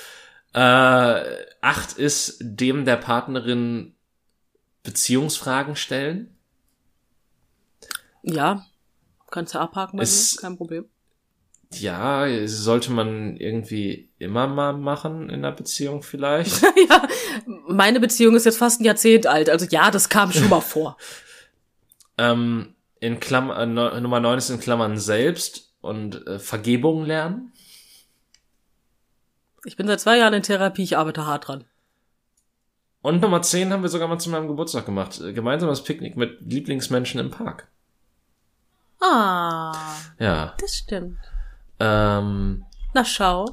8 ist dem der Partnerin Beziehungsfragen stellen. Ja, kannst du abhaken bei mir, Es- kein Problem. Ja, sollte man irgendwie immer mal machen in einer Beziehung vielleicht. Ja, meine Beziehung ist jetzt fast ein Jahrzehnt alt, also ja, das kam schon mal vor. In Klammern, Nummer 9 ist in Klammern selbst und Vergebung lernen. Ich bin seit 2 Jahren in Therapie, ich arbeite hart dran. Und Nummer 10 haben wir sogar mal zu meinem Geburtstag gemacht. Gemeinsames Picknick mit Lieblingsmenschen im Park. Ah, Ja. das stimmt. Ähm, Na schau,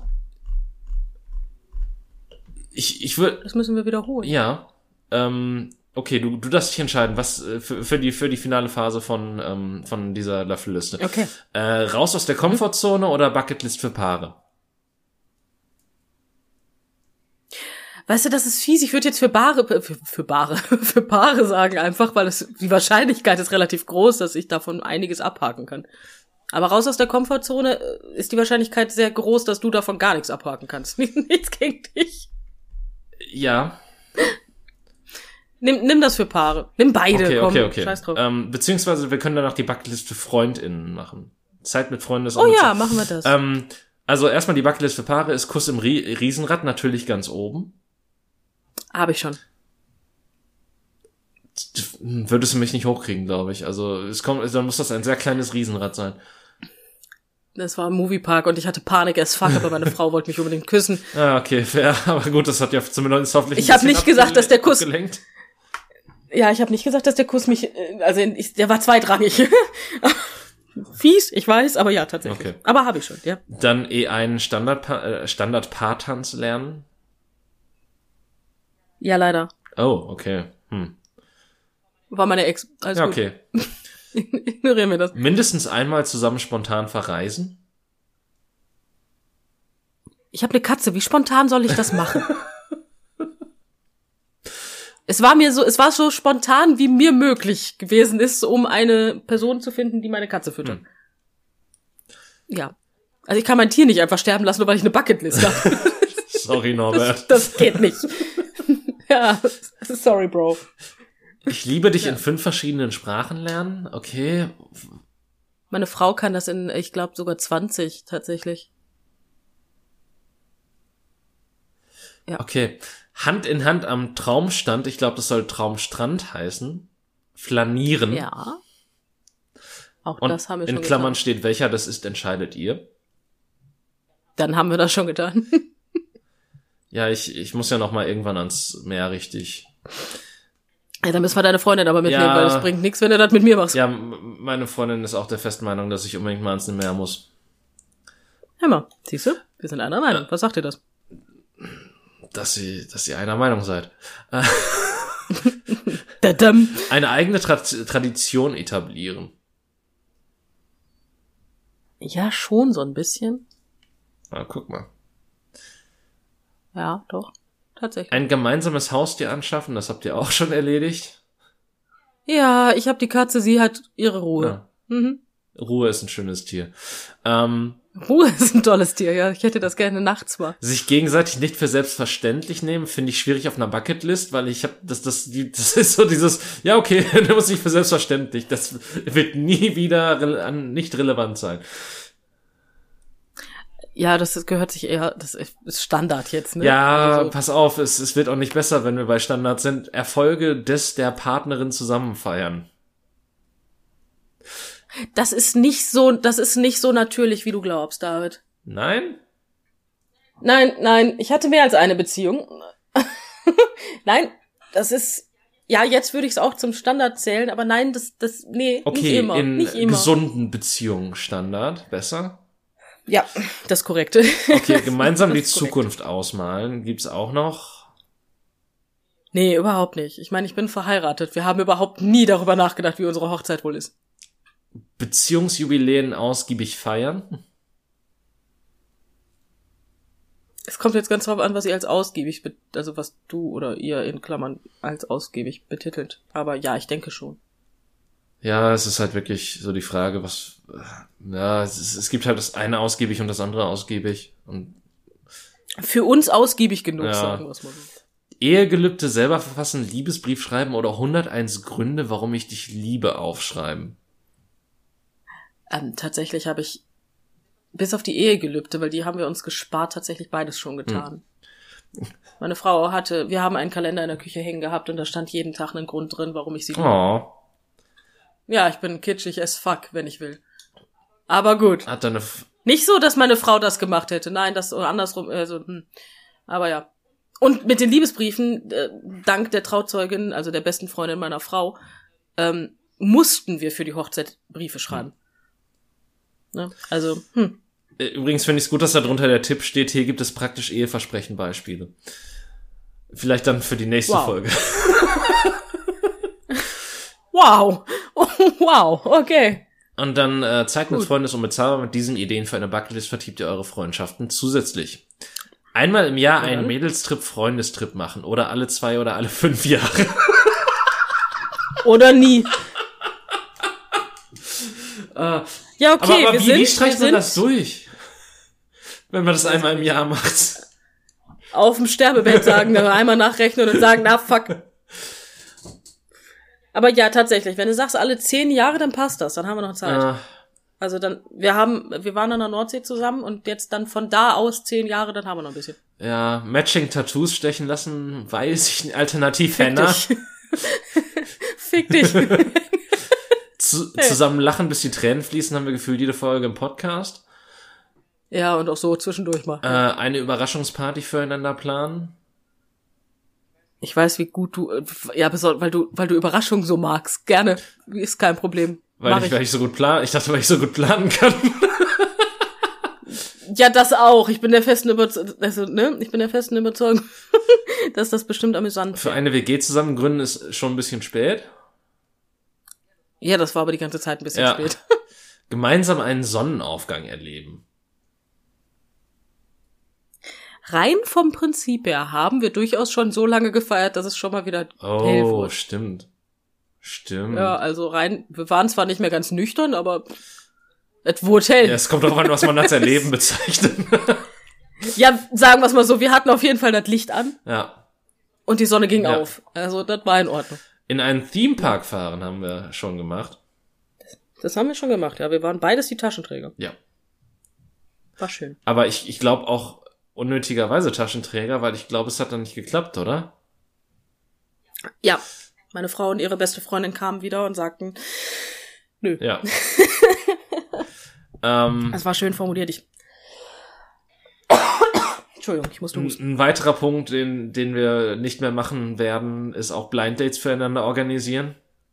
ich würde, das müssen wir wiederholen. ja, okay, du darfst dich entscheiden, was für die finale Phase von dieser Löffelliste. Okay. Raus aus der Komfortzone oder Bucketlist für Paare? Weißt du, das ist fies. Ich würde jetzt für Paare sagen einfach, weil die Wahrscheinlichkeit ist relativ groß, dass ich davon einiges abhaken kann. Aber raus aus der Komfortzone ist die Wahrscheinlichkeit sehr groß, dass du davon gar nichts abhaken kannst. Nichts gegen dich. Ja. Nimm das für Paare. Nimm beide, Okay, komm. okay. Scheiß drauf. Beziehungsweise wir können danach die Bucketlist für FreundInnen machen. Zeit mit Freunden ist auch Oh eine ja, Zeit. machen wir das. Also erstmal die Bucketlist für Paare ist Kuss im Riesenrad natürlich ganz oben. Habe ich schon. Würdest du mich nicht hochkriegen, glaube ich. Also dann muss das ein sehr kleines Riesenrad sein. Das war im Moviepark und ich hatte Panik as fuck, aber meine Frau wollte mich unbedingt küssen. Ah, okay, fair. Aber gut, das hat ja zumindest hoffentlich Ich habe nicht gesagt, dass der Kuss... abgelenkt. Ja, ich habe nicht gesagt, dass der Kuss mich... der war zweitrangig. Fies, ich weiß, aber ja, tatsächlich. Okay. Aber habe ich schon, ja. Dann einen Standard-Paartanz lernen. Ja, leider. Oh, okay. War meine Ex. Alles Ja, gut. okay. Ignorieren wir das. Mindestens einmal zusammen spontan verreisen. Ich habe eine Katze. Wie spontan soll ich das machen? Es war so spontan, wie mir möglich gewesen ist, um eine Person zu finden, die meine Katze füttert. Ja. Also ich kann mein Tier nicht einfach sterben lassen, nur weil ich eine Bucketlist habe. Sorry, Norbert. Das geht nicht. Ja, sorry, Bro. Ich liebe dich in 5 verschiedenen Sprachen lernen. Okay. Meine Frau kann das in, ich glaube, sogar 20 tatsächlich. Ja. Okay. Hand in Hand am Traumstand. Ich glaube, das soll Traumstrand heißen. Flanieren. Ja. Auch Und das haben wir schon in Klammern getan. steht, welcher das ist, entscheidet ihr. Dann haben wir das schon getan. Ja, ich muss ja noch mal irgendwann ans Meer, richtig. Ja, dann müssen wir deine Freundin aber mitnehmen, Ja. weil das bringt nichts, wenn du das mit mir machst. Ja, meine Freundin ist auch der festen Meinung, dass ich unbedingt mal ans Meer muss. Hör mal, siehst du? Wir sind einer Meinung. Was sagt ihr das? Dass ihr einer Meinung seid. Dadam. Eine eigene Tradition etablieren. Ja, schon so ein bisschen. Ah, guck mal. Ja, doch. Tatsächlich. Ein gemeinsames Haustier anschaffen, das habt ihr auch schon erledigt. Ja, ich habe die Katze, sie hat ihre Ruhe. Ja. Mhm. Ruhe ist ein schönes Tier. Ruhe ist ein tolles Tier, ja. Ich hätte das gerne nachts mal. Sich gegenseitig nicht für selbstverständlich nehmen, finde ich schwierig auf einer Bucketlist, weil ich habe das ist so dieses, ja okay, du musst nicht für selbstverständlich, das wird nie wieder nicht relevant sein. Ja, das gehört sich eher, das ist Standard jetzt, ne? Ja, Also, pass auf, es wird auch nicht besser, wenn wir bei Standard sind. Erfolge der Partnerin zusammen feiern. das ist nicht so natürlich, wie du glaubst, David. Nein? Nein, ich hatte mehr als eine Beziehung. Nein, das ist, ja, jetzt würde ich es auch zum Standard zählen, aber nein, nee, Okay, nicht immer. in Nicht immer. gesunden Beziehungen Standard, besser? Ja, das Korrekte. Okay, gemeinsam die Das ist korrekt. Zukunft ausmalen, gibt's auch noch? Nee, überhaupt nicht. Ich meine, ich bin verheiratet. Wir haben überhaupt nie darüber nachgedacht, wie unsere Hochzeit wohl ist. Beziehungsjubiläen ausgiebig feiern? Es kommt jetzt ganz drauf an, was ihr als ausgiebig, also was du oder ihr in Klammern als ausgiebig betitelt. Aber ja, ich denke schon. Ja, es ist halt wirklich so die Frage, was, ja, es gibt halt das eine ausgiebig und das andere ausgiebig und Für uns ausgiebig genug, Ja. sagen wir es mal so. Ehegelübde selber verfassen, Liebesbrief schreiben oder 101 Gründe, warum ich dich liebe, aufschreiben. Tatsächlich habe ich, bis auf die Ehegelübde, weil die haben wir uns gespart, tatsächlich beides schon getan. Meine Frau wir haben einen Kalender in der Küche hängen gehabt und da stand jeden Tag ein Grund drin, warum ich sie liebe. Oh, Ja, ich bin kitschig as fuck, wenn ich will. Aber gut. hat deine, Nicht so, dass meine Frau das gemacht hätte. Nein, das oder andersrum. Aber ja. Und mit den Liebesbriefen, dank der Trauzeugin, also der besten Freundin meiner Frau, mussten wir für die Hochzeit Briefe schreiben. Ne? Also, Übrigens finde ich es gut, dass da drunter der Tipp steht, hier gibt es praktisch Eheversprechen-Beispiele. Vielleicht dann für die nächste Wow. Folge. wow. Wow, okay. Und dann Zeit mit Gut. Freunden ist unbezahlbar. Mit diesen Ideen für eine Bucketlist vertiebt ihr eure Freundschaften zusätzlich. Einmal im Jahr einen Mädelstrip, Freundestrip machen oder alle 2 oder alle 5 Jahre. Oder nie. Ja, okay, aber wie streicht man sind das durch? Wenn man das einmal im Jahr macht. auf dem Sterbebett sagen, einmal nachrechnen und sagen, na fuck. Aber ja, tatsächlich, wenn du sagst, alle 10 Jahre, dann passt das, dann haben wir noch Zeit. Also dann, wir waren an der Nordsee zusammen und jetzt dann von da aus 10 Jahre, dann haben wir noch ein bisschen. Ja, Matching-Tattoos stechen lassen, weiß ich nicht, Alternativ-Henna. Fick dich. Zusammen lachen, bis die Tränen fließen, haben wir gefühlt jede Folge im Podcast. Ja, und auch so zwischendurch mal. Eine Überraschungsparty füreinander planen. Ich weiß, wie gut du, weil du Überraschungen so magst. Gerne. Ist kein Problem. Weil ich so gut ich dachte, weil ich so gut planen kann. Ja, das auch. Ich bin der festen Überzeugung, dass das bestimmt amüsant Für eine WG zusammen gründen ist schon ein bisschen spät. Ja, das war aber die ganze Zeit ein bisschen spät. Gemeinsam einen Sonnenaufgang erleben. Rein vom Prinzip her haben wir durchaus schon so lange gefeiert, dass es schon mal wieder hell Oh, wurde. stimmt. Ja, also wir waren zwar nicht mehr ganz nüchtern, aber es wurde hell. Ja, es kommt darauf an, was man als Erleben bezeichnet. Ja, sagen wir es mal so, wir hatten auf jeden Fall das Licht an Ja. und die Sonne ging Ja. auf. Also das war in Ordnung. In einen Themepark fahren haben wir schon gemacht. Das haben wir schon gemacht, ja. Wir waren beides die Taschenträger. Ja. War schön. Aber ich glaube auch unnötigerweise Taschenträger, weil ich glaube, es hat dann nicht geklappt, oder? Ja, meine Frau und ihre beste Freundin kamen wieder und sagten, nö. Ja. Das war schön formuliert. Entschuldigung, ich musste husten. Ein weiterer Punkt, den wir nicht mehr machen werden, ist auch Blind Dates füreinander organisieren.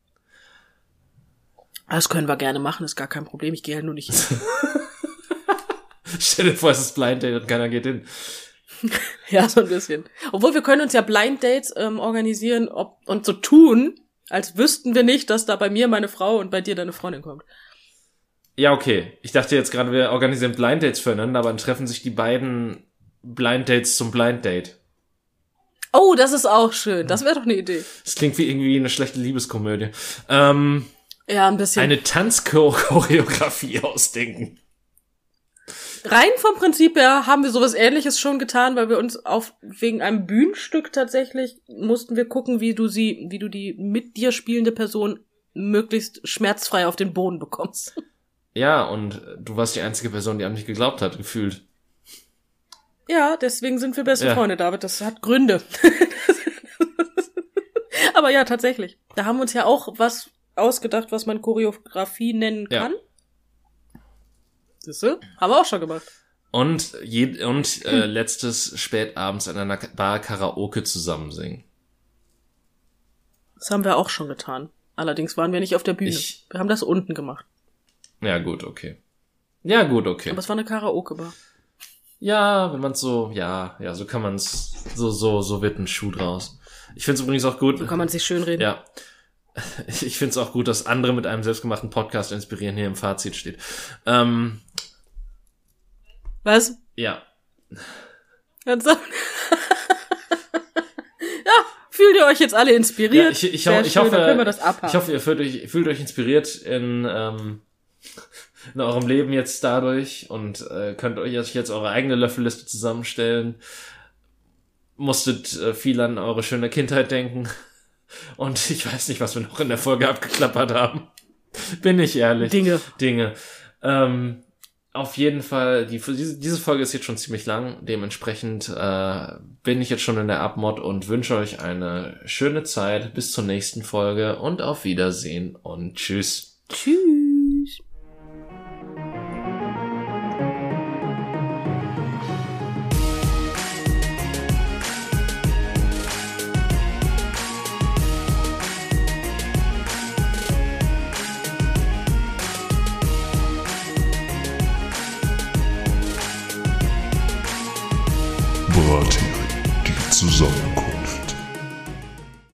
Das können wir gerne machen, ist gar kein Problem. Ich gehe halt nur nicht hin. Stell dir vor, es ist Blind Date und keiner geht hin. Ja, so ein bisschen. Obwohl, wir können uns ja Blind Dates organisieren und so tun, als wüssten wir nicht, dass da bei mir meine Frau und bei dir deine Freundin kommt. Ja, okay. Ich dachte jetzt gerade, wir organisieren Blind Dates füreinander, aber dann treffen sich die beiden Blind Dates zum Blind Date. Oh, das ist auch schön. Das wäre doch eine Idee. Das klingt wie irgendwie eine schlechte Liebeskomödie. Ja, ein bisschen. Eine Tanzchoreografie ausdenken. Rein vom Prinzip her haben wir sowas Ähnliches schon getan, weil wir uns wegen einem Bühnenstück tatsächlich mussten wir gucken, wie du die mit dir spielende Person möglichst schmerzfrei auf den Boden bekommst. Ja, und du warst die einzige Person, die an mich geglaubt hat, gefühlt. Ja, deswegen sind wir beste Ja. Freunde, David. Das hat Gründe. Aber ja, tatsächlich. Da haben wir uns ja auch was ausgedacht, was man Choreografie nennen kann. Siehste? Haben wir auch schon gemacht. Und letztes spätabends in einer Bar Karaoke zusammen singen. Das haben wir auch schon getan. Allerdings waren wir nicht auf der Bühne. Wir haben das unten gemacht. Ja, gut, okay. Ja, gut, okay. Aber es war eine Karaoke-Bar. Ja, wenn man's so, so kann man's, so wird ein Schuh draus. Ich find's übrigens auch gut. So kann man sich schön reden. Ja. Ich find's auch gut, dass andere mit einem selbstgemachten Podcast inspirieren hier im Fazit steht. Was? Ja. Also, ja, fühlt ihr euch jetzt alle inspiriert. Ja, ich Sehr schön, hoffe, dann können wir das abhaken. ich hoffe, ihr fühlt euch inspiriert in eurem Leben jetzt dadurch und könnt euch jetzt eure eigene Löffelliste zusammenstellen. Musstet viel an eure schöne Kindheit denken. Und ich weiß nicht, was wir noch in der Folge abgeklappert haben. Bin ich ehrlich. Dinge. Auf jeden Fall, diese Folge ist jetzt schon ziemlich lang. Dementsprechend bin ich jetzt schon in der Abmod und wünsche euch eine schöne Zeit. Bis zur nächsten Folge und auf Wiedersehen und tschüss. Tschüss.